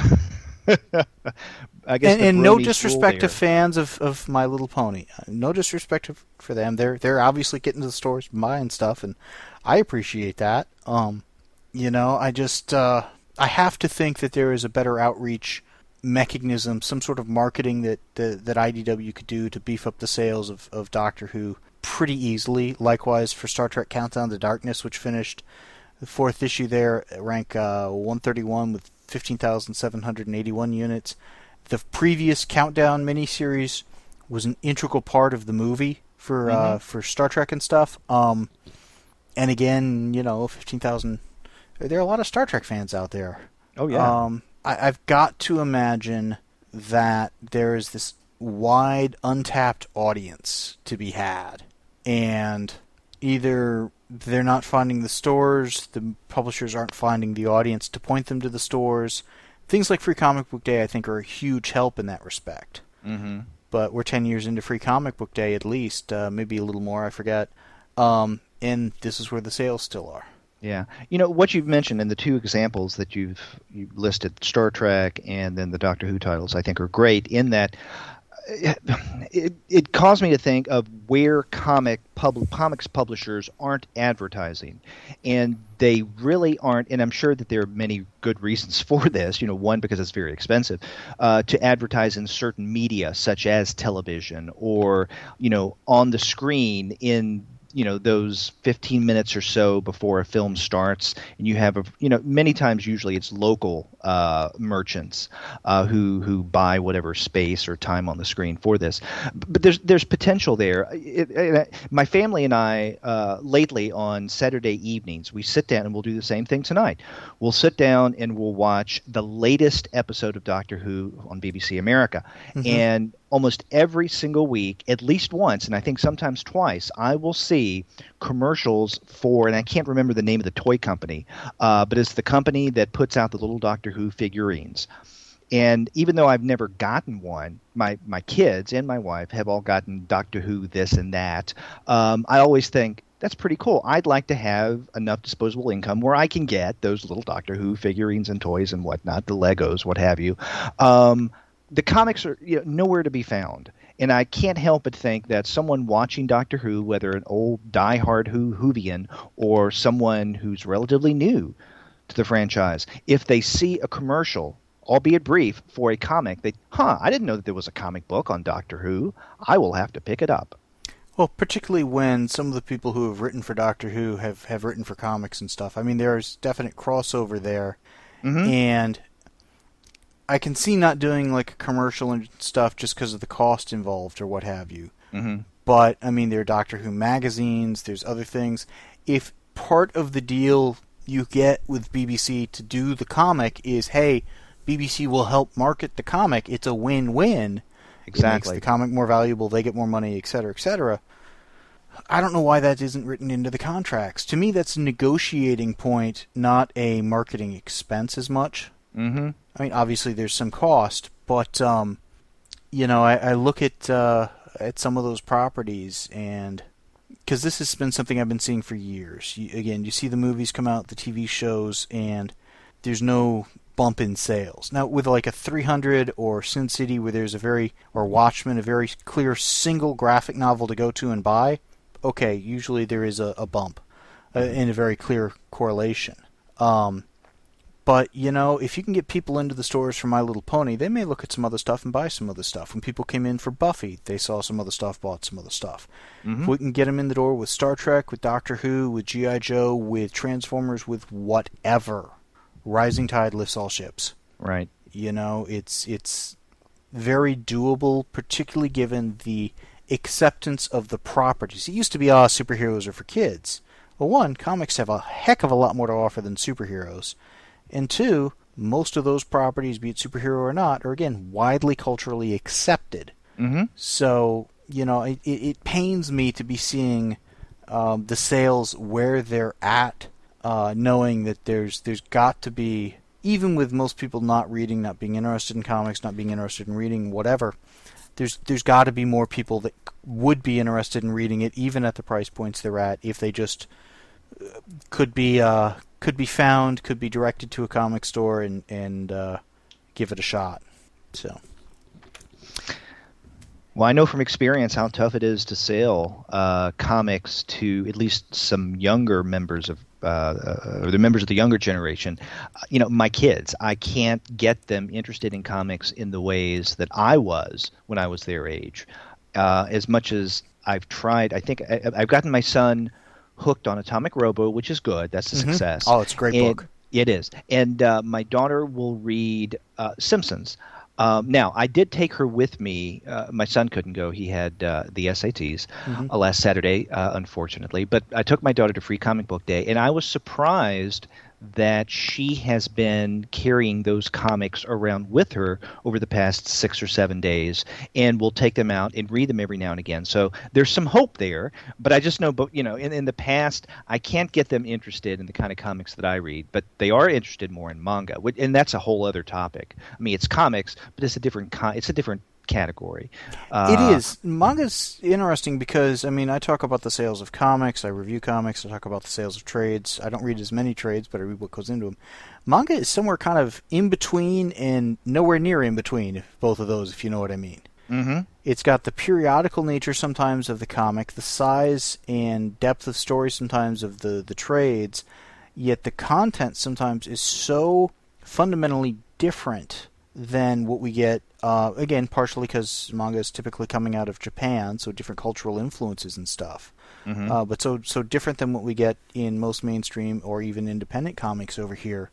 I guess and, and no disrespect to fans of, of My Little Pony. No disrespect for them. They're they're obviously getting to the stores buying stuff, and I appreciate that. Um, you know, I just uh, I have to think that there is a better outreach mechanism, some sort of marketing that that, that I D W could do to beef up the sales of, of Doctor Who pretty easily. Likewise for Star Trek Countdown to Darkness, which finished the fourth issue there, rank uh, one thirty-one with fifteen thousand seven hundred eighty-one units. The previous Countdown miniseries was an integral part of the movie for mm-hmm. uh, for Star Trek and stuff. Um, and again, you know, fifteen thousand. There are a lot of Star Trek fans out there. Oh, yeah. Um, I, I've got to imagine that there is this wide, untapped audience to be had. And either they're not finding the stores, the publishers aren't finding the audience to point them to the stores. Things like Free Comic Book Day, I think, are a huge help in that respect. Mm-hmm. But we're ten years into Free Comic Book Day at least, uh, maybe a little more, I forget. Um, and this is where the sales still are. Yeah. You know, what you've mentioned in the two examples that you've, you've listed, Star Trek and then the Doctor Who titles, I think are great in that it, it caused me to think of where comic pub, comics publishers aren't advertising. And they really aren't, and I'm sure that there are many good reasons for this. You know, one, because it's very expensive, uh, to advertise in certain media such as television or, you know, on the screen in you know, those fifteen minutes or so before a film starts, and you have a, you know, many times usually it's local uh, merchants uh, who who buy whatever space or time on the screen for this. But there's there's potential there. It, it, my family and I uh, lately on Saturday evenings we sit down and we'll do the same thing tonight. We'll sit down and we'll watch the latest episode of Doctor Who on B B C America, mm-hmm. and almost every single week, at least once, and I think sometimes twice, I will see commercials for, and I can't remember the name of the toy company, uh, but it's the company that puts out the little Doctor Who figurines. And even though I've never gotten one, my, my kids and my wife have all gotten Doctor Who this and that. Um, I always think, that's pretty cool. I'd like to have enough disposable income where I can get those little Doctor Who figurines and toys and whatnot, the Legos, what have you. Um, The comics are you know, nowhere to be found. And I can't help but think that someone watching Doctor Who, whether an old diehard Who Whovian or someone who's relatively new to the franchise, if they see a commercial, albeit brief, for a comic, they, huh, I didn't know that there was a comic book on Doctor Who. I will have to pick it up. Well, particularly when some of the people who have written for Doctor Who have, have written for comics and stuff. I mean, there's definite crossover there. Mm-hmm. And I can see not doing like a commercial and stuff just because of the cost involved or what have you. Mm-hmm. But, I mean, there are Doctor Who magazines, there's other things. If part of the deal you get with B B C to do the comic is, hey, B B C will help market the comic, it's a win-win. Exactly. It makes the comic more valuable, they get more money, et cetera, et cetera. I don't know why that isn't written into the contracts. To me, that's a negotiating point, not a marketing expense as much. Mm-hmm. I mean, obviously there's some cost, but um, you know, I, I look at uh, at some of those properties, and because this has been something I've been seeing for years. You, again, you see the movies come out, the T V shows, and there's no bump in sales. Now, with like a three hundred or Sin City, where there's a very or Watchmen, a very clear single graphic novel to go to and buy, okay, usually there is a, a bump uh, and a very clear correlation. Um, But, you know, if you can get people into the stores for My Little Pony, they may look at some other stuff and buy some other stuff. When people came in for Buffy, they saw some other stuff, bought some other stuff. Mm-hmm. If we can get them in the door with Star Trek, with Doctor Who, with G I. Joe, with Transformers, with whatever, rising tide lifts all ships. Right. You know, it's it's very doable, particularly given the acceptance of the properties. It used to be, ah, oh, superheroes are for kids. Well, one, comics have a heck of a lot more to offer than superheroes. And two, most of those properties, be it superhero or not, are, again, widely culturally accepted. Mm-hmm. So, you know, it, it pains me to be seeing um, the sales where they're at, uh, knowing that there's there's got to be, even with most people not reading, not being interested in comics, not being interested in reading, whatever, there's there's got to be more people that would be interested in reading it, even at the price points they're at, if they just could be uh, could be found, could be directed to a comic store and and uh, give it a shot. So. Well, I know from experience how tough it is to sell uh, comics to at least some younger members of, uh, uh, or the members of the younger generation. Uh, you know, my kids, I can't get them interested in comics in the ways that I was when I was their age. Uh, as much as I've tried, I think I, I've gotten my son hooked on Atomic Robo, which is good. That's a mm-hmm. success. Oh, it's a great and, book. It is. And uh, my daughter will read uh, Simpsons. Um, now, I did take her with me. Uh, my son couldn't go. He had uh, the S A Ts mm-hmm. uh, last Saturday, uh, unfortunately. But I took my daughter to Free Comic Book Day, and I was surprised that she has been carrying those comics around with her over the past six or seven days and will take them out and read them every now and again. So there's some hope there, but I just know, but you know, in, in the past, I can't get them interested in the kind of comics that I read, but they are interested more in manga, and that's a whole other topic. I mean, it's comics, but it's a different con- it's a different category. Uh, it is. Manga's interesting because, I mean, I talk about the sales of comics, I review comics, I talk about the sales of trades. I don't read as many trades, but I read what goes into them. Manga is somewhere kind of in between and nowhere near in between both of those, if you know what I mean. Mm-hmm. It's got the periodical nature sometimes of the comic, the size and depth of story sometimes of the, the trades, yet the content sometimes is so fundamentally different than what we get, uh, again, partially because manga is typically coming out of Japan, so different cultural influences and stuff. Mm-hmm. Uh, but so so different than what we get in most mainstream or even independent comics over here.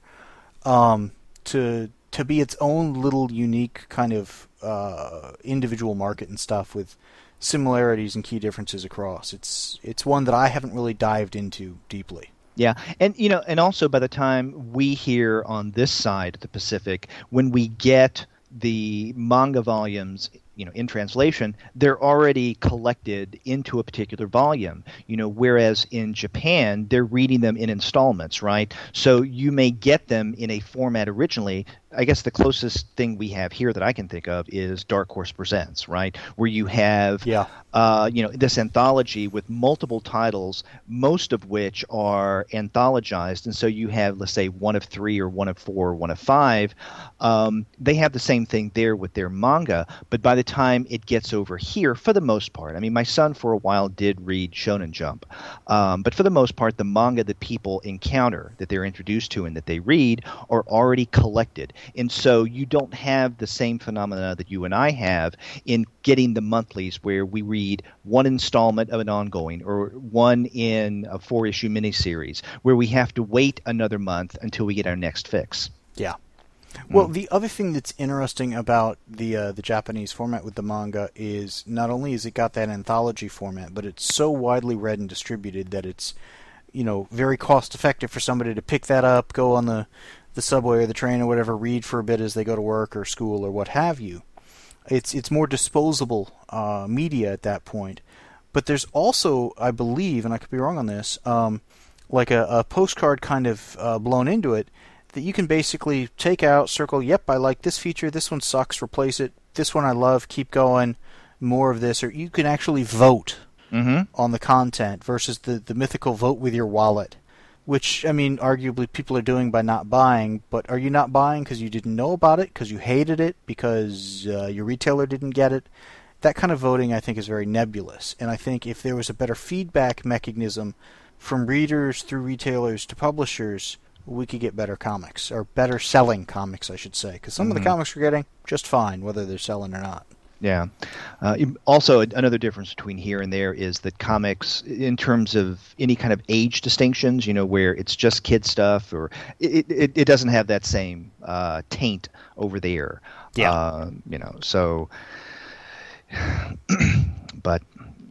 Um, to to be its own little unique kind of uh, individual market and stuff with similarities and key differences across. It's it's one that I haven't really dived into deeply. Yeah, and you know, and also by the time we here on this side of the Pacific, when we get the manga volumes, you know, in translation, they're already collected into a particular volume. You know, whereas in Japan, they're reading them in installments, right? So you may get them in a format originally. I guess the closest thing we have here that I can think of is Dark Horse Presents, right? Where you have, yeah. uh, you know, this anthology with multiple titles, most of which are anthologized. And so you have, let's say, one of three or one of four or one of five. Um, they have the same thing there with their manga. But by the time it gets over here, for the most part, I mean, my son for a while did read Shonen Jump. Um, but for the most part, the manga that people encounter, that they're introduced to and that they read, are already collected. And so you don't have the same phenomena that you and I have in getting the monthlies where we read one installment of an ongoing or one in a four-issue miniseries where we have to wait another month until we get our next fix. Yeah. Well, mm. the other thing that's interesting about the uh, the Japanese format with the manga is not only has it got that anthology format, but it's so widely read and distributed that it's, you know, very cost-effective for somebody to pick that up, go on the the subway or the train or whatever, read for a bit as they go to work or school or what have you. It's it's more disposable uh, media at that point. But there's also, I believe, and I could be wrong on this, um, like a, a postcard kind of uh, blown into it that you can basically take out, circle, yep, I like this feature, this one sucks, replace it, this one I love, keep going, more of this. Or you can actually vote mm-hmm. on the content versus the, the mythical vote with your wallet. Which, I mean, arguably people are doing by not buying, but are you not buying because you didn't know about it, because you hated it, because uh, your retailer didn't get it? That kind of voting, I think, is very nebulous. And I think if there was a better feedback mechanism from readers through retailers to publishers, we could get better comics, or better selling comics, I should say. Because some mm-hmm. of the comics we're getting, just fine, whether they're selling or not. Yeah. Uh, also, another difference between here and there is that comics, in terms of any kind of age distinctions, you know, where it's just kid stuff, or it, it, it doesn't have that same uh, taint over there. Yeah. Uh, you know, so, but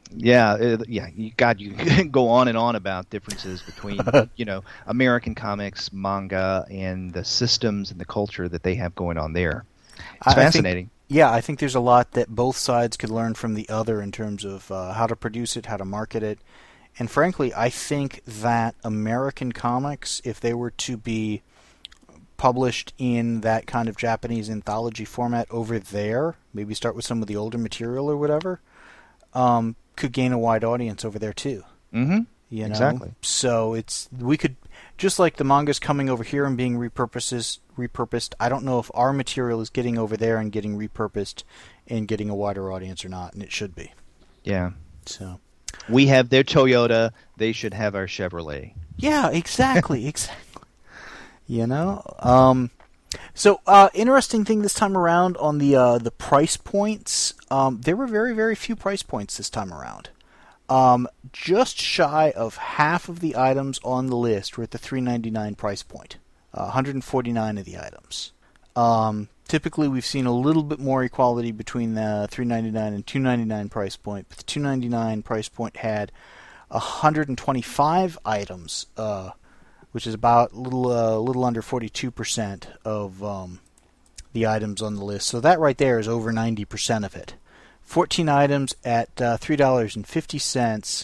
Yeah, it, yeah. You, God, you can go on and on about differences between you know American comics, manga, and the systems and the culture that they have going on there. It's I, I fascinating. think, yeah, I think there's a lot that both sides could learn from the other in terms of uh, how to produce it, how to market it, and frankly, I think that American comics, if they were to be published in that kind of Japanese anthology format over there, maybe start with some of the older material or whatever, um, could gain a wide audience over there too. Mm-hmm. You know? Exactly. So it's we could just like the manga's coming over here and being repurposed. Repurposed. I don't know if our material is getting over there and getting repurposed and getting a wider audience or not, and it should be. Yeah. So we have their Toyota. They should have our Chevrolet. Yeah. Exactly. exactly. You know, um, so uh, interesting thing this time around on the uh, the price points. Um, there were very very few price points this time around. Um, just shy of half of the items on the list were at the three ninety-nine price point. Uh, one hundred forty-nine of the items. Um, typically, we've seen a little bit more equality between the three ninety-nine and two ninety-nine price point, but the two ninety-nine price point had one hundred twenty-five items. Uh, which is about a little, uh, little under forty-two percent of um, the items on the list. So that right there is over ninety percent of it. fourteen items at uh, three dollars and fifty cents.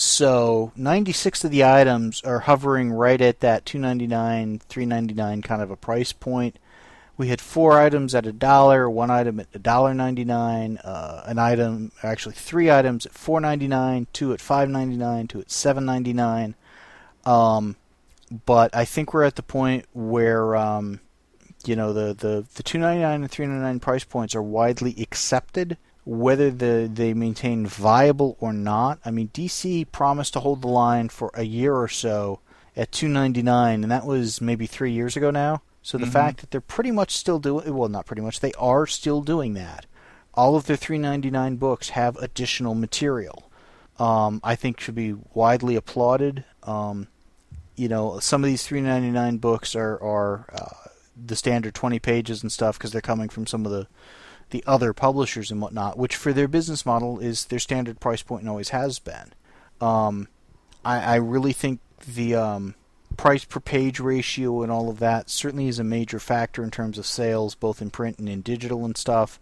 So ninety-six of the items are hovering right at that two ninety-nine, three ninety-nine kind of a price point. We had four items at a dollar, one item at a dollar ninety-nine, uh, an item, actually three items at four ninety-nine, two at five ninety-nine, two at seven ninety-nine. Um, But I think we're at the point where, um, you know, the, the, the two ninety-nine and three ninety-nine price points are widely accepted, whether the, they maintain viable or not. I mean, D C promised to hold the line for a year or so at two ninety-nine, and that was maybe three years ago now. So the mm-hmm. fact that they're pretty much still doing, well, not pretty much, they are still doing that. All of their three ninety-nine books have additional material. Um, I think should be widely applauded. Um, You know, some of these three ninety-nine books are are uh, the standard twenty pages and stuff because they're coming from some of the the other publishers and whatnot, which for their business model is their standard price point and always has been. Um, I, I really think the um, price per page ratio and all of that certainly is a major factor in terms of sales, both in print and in digital and stuff,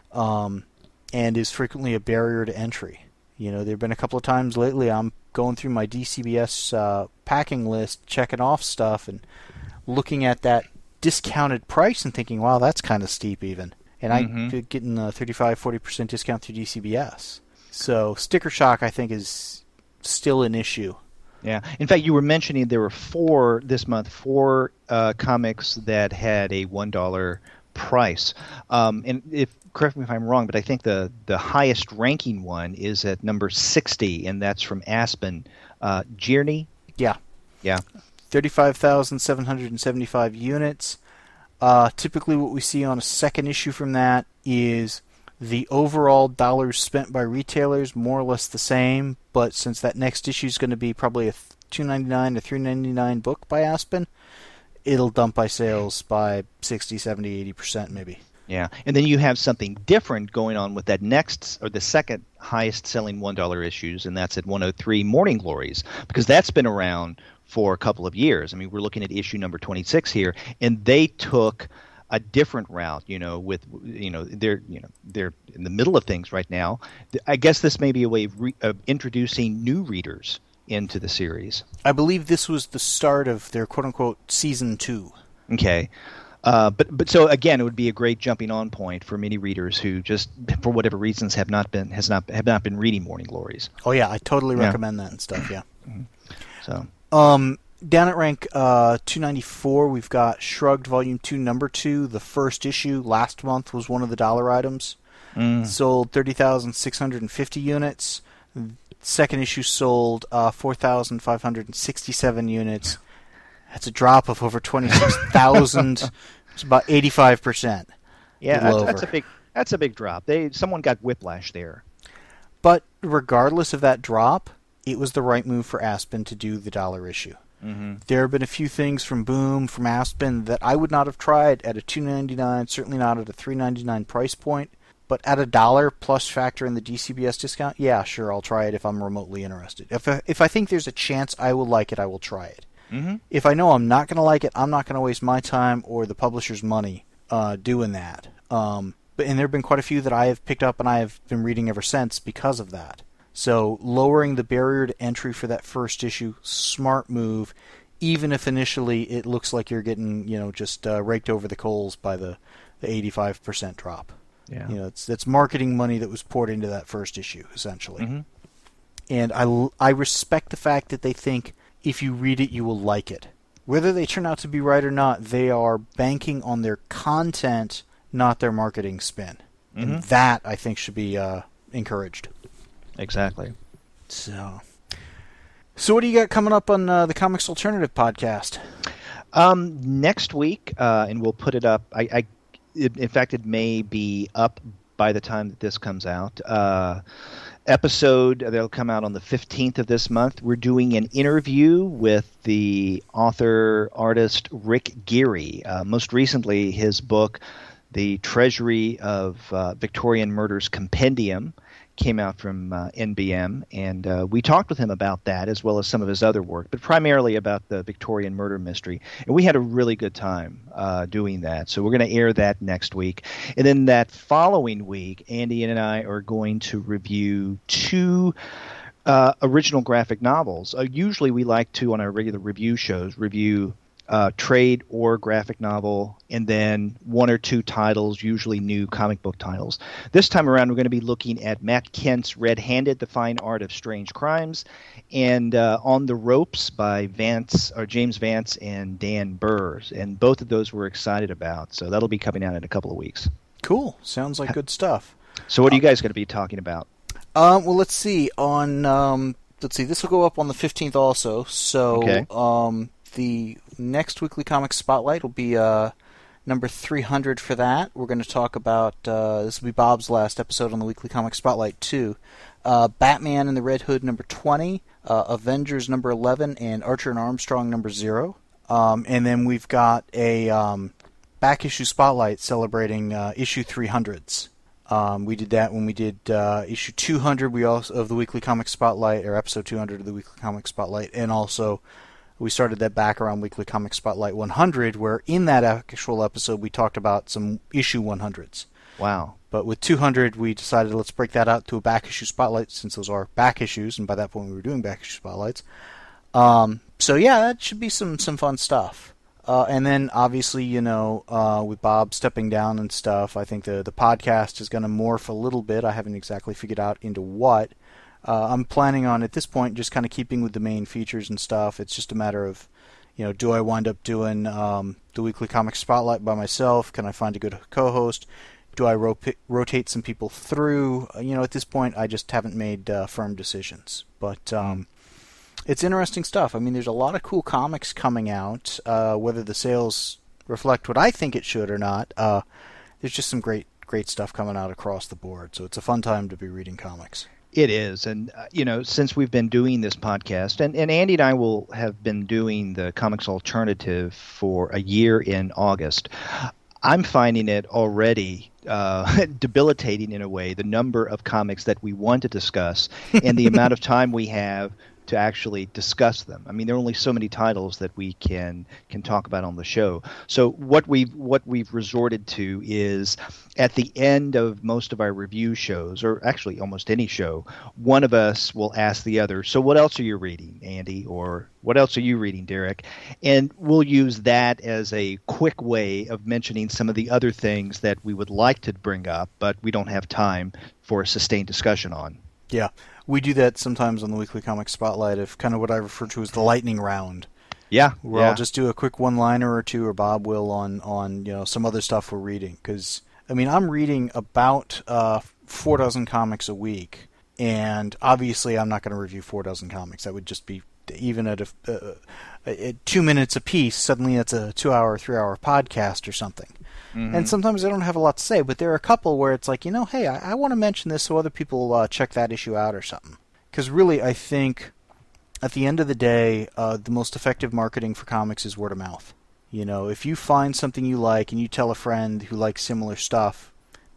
um, and is frequently a barrier to entry. You know, there have been a couple of times lately I'm going through my D C B S uh, packing list, checking off stuff, and looking at that discounted price and thinking, wow, that's kind of steep even. And mm-hmm. I'm getting a thirty-five, forty percent discount through D C B S. So sticker shock, I think, is still an issue. Yeah. In fact, you were mentioning there were four this month, four uh, comics that had a one dollar price. Um, and if correct me if I'm wrong, but I think the, the highest ranking one is at number sixty, and that's from Aspen. Uh, Journey? Yeah. Yeah. thirty-five thousand seven hundred seventy-five units. Uh, typically what we see on a second issue from that is the overall dollars spent by retailers more or less the same, but since that next issue is going to be probably a two ninety-nine to three ninety-nine book by Aspen, it'll dump by sales by sixty, seventy, eighty percent maybe. Yeah, and then you have something different going on with that next, or the second highest selling one dollar issues, and that's at one oh three Morning Glories, because that's been around for a couple of years. I mean, we're looking at issue number twenty-six here, and they took a different route, you know, with, you know, they're, you know, they're in the middle of things right now. I guess this may be a way of, re- of introducing new readers into the series. I believe this was the start of their quote-unquote season two. Okay. Uh, but but so again, it would be a great jumping on point for many readers who just for whatever reasons have not been has not have not been reading Morning Glories. Oh yeah, I totally yeah. recommend that and stuff. Yeah. Mm-hmm. So um, down at rank uh, two ninety-four, we've got Shrugged Volume Two, Number Two. The first issue last month was one of the dollar items. Mm. Sold thirty thousand six hundred and fifty units. Second issue sold uh, four thousand five hundred and sixty-seven units. That's a drop of over twenty-six thousand. It's about eighty-five percent. Yeah, that's, that's a big that's a big drop. They someone got whiplash there. But regardless of that drop, it was the right move for Aspen to do the dollar issue. Mm-hmm. There have been a few things from Boom, from Aspen, that I would not have tried at a two ninety-nine, certainly not at a three ninety-nine price point. But at a dollar plus factor in the D C B S discount, yeah, sure, I'll try it if I'm remotely interested. If I, if I think there's a chance I will like it, I will try it. Mm-hmm. If I know I'm not going to like it, I'm not going to waste my time or the publisher's money uh, doing that. Um, but and there have been quite a few that I have picked up and I have been reading ever since because of that. So lowering the barrier to entry for that first issue, smart move, even if initially it looks like you're getting, you know, just uh, raked over the coals by the, the eighty-five percent drop. Yeah. You know, it's that's marketing money that was poured into that first issue, essentially. Mm-hmm. And I, I respect the fact that they think if you read it, you will like it. Whether they turn out to be right or not, they are banking on their content, not their marketing spin. Mm-hmm. And that, I think, should be uh, encouraged. Exactly. So, so what do you got coming up on uh, the Comics Alternative podcast? Um, next week, uh, and we'll put it up. I, I it, in fact, it may be up by the time that this comes out. Uh, episode that'll come out on the fifteenth of this month. We're doing an interview with the author artist Rick Geary. Uh, most recently, his book, The Treasury of uh, Victorian Murders Compendium, came out from uh, N B M, and uh, we talked with him about that as well as some of his other work, but primarily about the Victorian murder mystery. And we had a really good time uh, doing that. So we're going to air that next week. And then that following week, Andy and I are going to review two uh, original graphic novels. Uh, usually we like to, on our regular review shows, review Uh, trade or graphic novel, and then one or two titles, usually new comic book titles. This time around, we're going to be looking at Matt Kent's Red-Handed, The Fine Art of Strange Crimes, and uh, On the Ropes by Vance or James Vance and Dan Burr. And both of those we're excited about, so that'll be coming out in a couple of weeks. Cool. Sounds like good stuff. So what are you guys going to be talking about? Um, well, let's see. On um, let's see. This will go up on the fifteenth also. So Okay. um, the next weekly comics spotlight will be uh, number three hundred for that. We're going to talk about, uh, this will be Bob's last episode on the weekly comics spotlight too. Uh, Batman and the Red Hood number twenty, uh, Avengers number eleven, and Archer and Armstrong number zero. Um, and then we've got a um, back issue spotlight celebrating uh, issue three hundreds. Um, we did that when we did uh, issue two hundred we also of the weekly comics spotlight, or episode two hundred of the weekly comics spotlight, and also we started that back around Weekly Comics Spotlight one hundred, where in that actual episode we talked about some issue one hundreds. Wow. But with two hundred, we decided let's break that out to a back issue spotlight, since those are back issues, and by that point we were doing back issue spotlights. Um, so yeah, that should be some, some fun stuff. Uh, and then obviously, you know, uh, with Bob stepping down and stuff, I think the, the podcast is going to morph a little bit. I haven't exactly figured out into what. Uh, I'm planning on, at this point, just kind of keeping with the main features and stuff. It's just a matter of, you know, do I wind up doing um, the Weekly Comics Spotlight by myself? Can I find a good co-host? Do I ro- rotate some people through? You know, at this point, I just haven't made uh, firm decisions. But um, it's interesting stuff. I mean, there's a lot of cool comics coming out. Uh, whether the sales reflect what I think it should or not, uh, there's just some great, great stuff coming out across the board. So it's a fun time to be reading comics. It is. And, uh, you know, since we've been doing this podcast, and, and Andy and I will have been doing the Comics Alternative for a year in August, I'm finding it already uh, debilitating in a way, the number of comics that we want to discuss and the amount of time we have to actually discuss them. I mean, there are only so many titles that we can can talk about on the show. So what we've what we've resorted to is, at the end of most of our review shows, or actually almost any show, one of us will ask the other, so what else are you reading, Andy? Or what else are you reading, Derek? And we'll use that as a quick way of mentioning some of the other things that we would like to bring up, but we don't have time for a sustained discussion on. Yeah. We do that sometimes on the Weekly Comics Spotlight, of kind of what I refer to as the lightning round. Yeah, where yeah. I'll just do a quick one-liner or two, or Bob will, on, on you know some other stuff we're reading. Because, I mean, I'm reading about uh, four dozen comics a week, and obviously I'm not going to review four dozen comics. That would just be, even at, a, uh, at two minutes a piece, suddenly it's a two-hour, three-hour podcast or something. Mm-hmm. And sometimes I don't have a lot to say, but there are a couple where it's like, you know, hey, I, I want to mention this so other people uh, check that issue out or something. Because really, I think, at the end of the day, uh, the most effective marketing for comics is word of mouth. You know, if you find something you like and you tell a friend who likes similar stuff,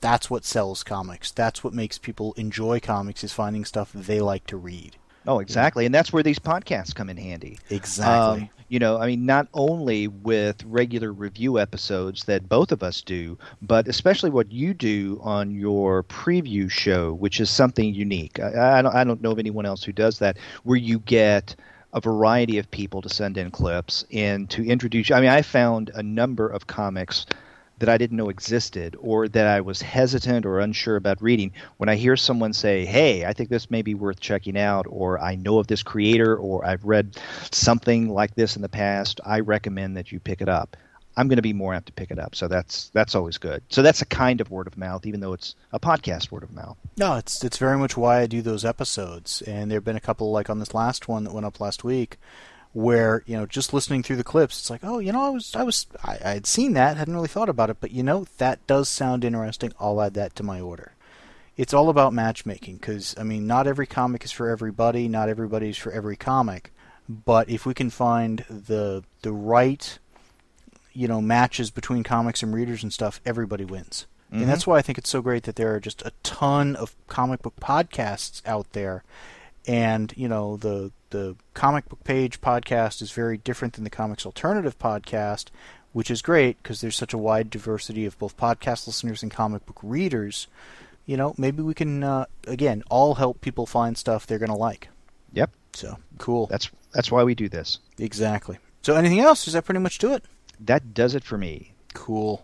that's what sells comics. That's what makes people enjoy comics, is finding stuff they like to read. Oh, exactly. And that's where these podcasts come in handy. Exactly. Um, you know, I mean, not only with regular review episodes that both of us do, but especially what you do on your preview show, which is something unique. I, I, don't, I don't know of anyone else who does that, where you get a variety of people to send in clips and to introduce you. I mean, I found a number of comics that I didn't know existed, or that I was hesitant or unsure about reading. When I hear someone say, hey, I think this may be worth checking out, or I know of this creator, or I've read something like this in the past, I recommend that you pick it up. I'm going to be more apt to pick it up. So that's that's always good. So that's a kind of word of mouth, even though it's a podcast word of mouth. No, it's it's very much why I do those episodes. And there have been a couple, like on this last one that went up last week, where, you know, just listening through the clips, it's like, oh, you know, I was, I was, I, I had seen that, hadn't really thought about it, but you know, that does sound interesting. I'll add that to my order. It's all about matchmaking, because I mean, not every comic is for everybody, not everybody is for every comic, but if we can find the the right, you know, matches between comics and readers and stuff, everybody wins. Mm-hmm. And that's why I think it's so great that there are just a ton of comic book podcasts out there. And, you know, the the Comic Book Page podcast is very different than the Comics Alternative podcast, which is great because there's such a wide diversity of both podcast listeners and comic book readers. You know, maybe we can, uh, again, all help people find stuff they're going to like. Yep. So, cool. That's that's why we do this. Exactly. So anything else? Does that pretty much do it? That does it for me. Cool.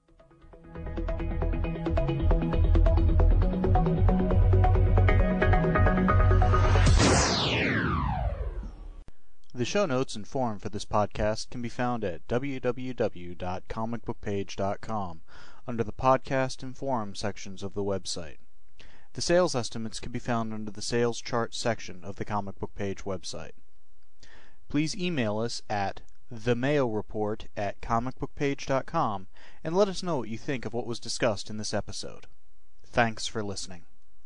The show notes and forum for this podcast can be found at w w w dot comic book page dot com under the podcast and forum sections of the website. The sales estimates can be found under the sales chart section of the Comic Book Page website. Please email us at the mayo report at comic book page dot com and let us know what you think of what was discussed in this episode. Thanks for listening.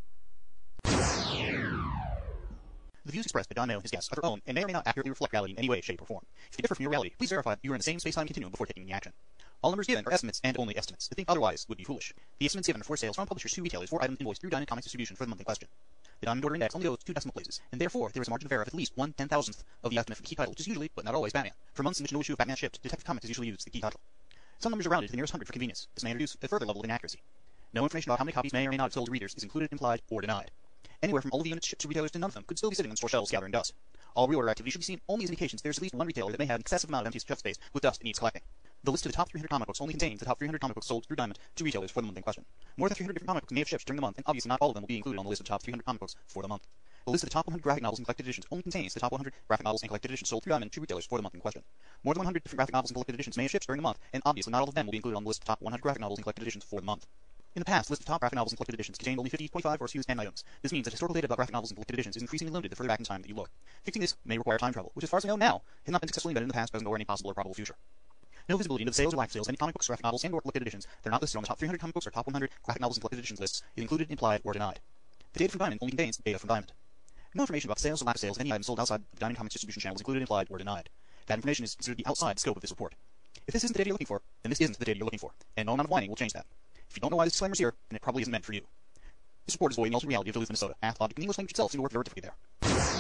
The views expressed by Don Mayo and his guests are their own and may or may not accurately reflect reality in any way, shape, or form. If they differ from your reality, please verify you are in the same space-time continuum before taking any action. All numbers given are estimates and only estimates. To think otherwise would be foolish. The estimates given are for sales from publishers to retailers for items invoiced through Diamond Comics distribution for the month in question. The Diamond Order Index only goes two decimal places, and therefore there is a margin of error of at least one ten-thousandth of the estimate for the key title, which is usually, but not always, Batman. For months in which no issue of Batman shipped, Detective Comics has usually used the key title. Some numbers are rounded to the nearest hundred for convenience. This may introduce a further level of inaccuracy. No information about how many copies may or may not have sold to readers is included, implied, or denied. Anywhere from all of the units shipped to retailers to none of them could still be sitting on store shelves gathering dust. All reorder activity should be seen only as indications there's at least one retailer that may have an excessive amount of empty shelf space with dust it needs collecting. The list of the top three hundred comic books only contains the top three hundred comic books sold through Diamond to retailers for the month in question. More than three hundred different comic books may have shipped during the month, and obviously not all of them will be included on the list of the top three hundred comic books for the month. The list of the top one hundred graphic novels and collected editions only contains the top one hundred graphic novels and collected editions sold through Diamond to retailers for the month in question. More than one hundred different graphic novels and collected editions may have shipped during the month, and obviously not all of them will be included on the list of top one hundred graphic novels and collected editions for the month. In the past, lists of top graphic novels and collected editions contained only fifty, twenty-five, or S K Us ten items. This means that historical data about graphic novels and collected editions is increasingly limited the further back in time that you look. Fixing this may require time travel, which as far as I know now, has not been successfully invented in the past, present, or any possible or probable future. No visibility into the sales or lack of sales of any comic books, graphic novels, and or collected editions that are not listed on the top three hundred comic books or top one hundred graphic novels and collected editions lists is included, implied, or denied. The data from Diamond only contains data from Diamond. No information about sales or lack of sales of any item sold outside the Diamond Comics distribution channel is included, implied, or denied. That information is considered to be outside the scope of this report. If this isn't the data you're looking for, then this isn't the data you're looking for, and no amount of whining will change that. If you don't know why this disclaimer is here, then it probably isn't meant for you. This report is void in the alternate reality of Duluth, Minnesota. Math, logic, and English language itself seem to work very differently there.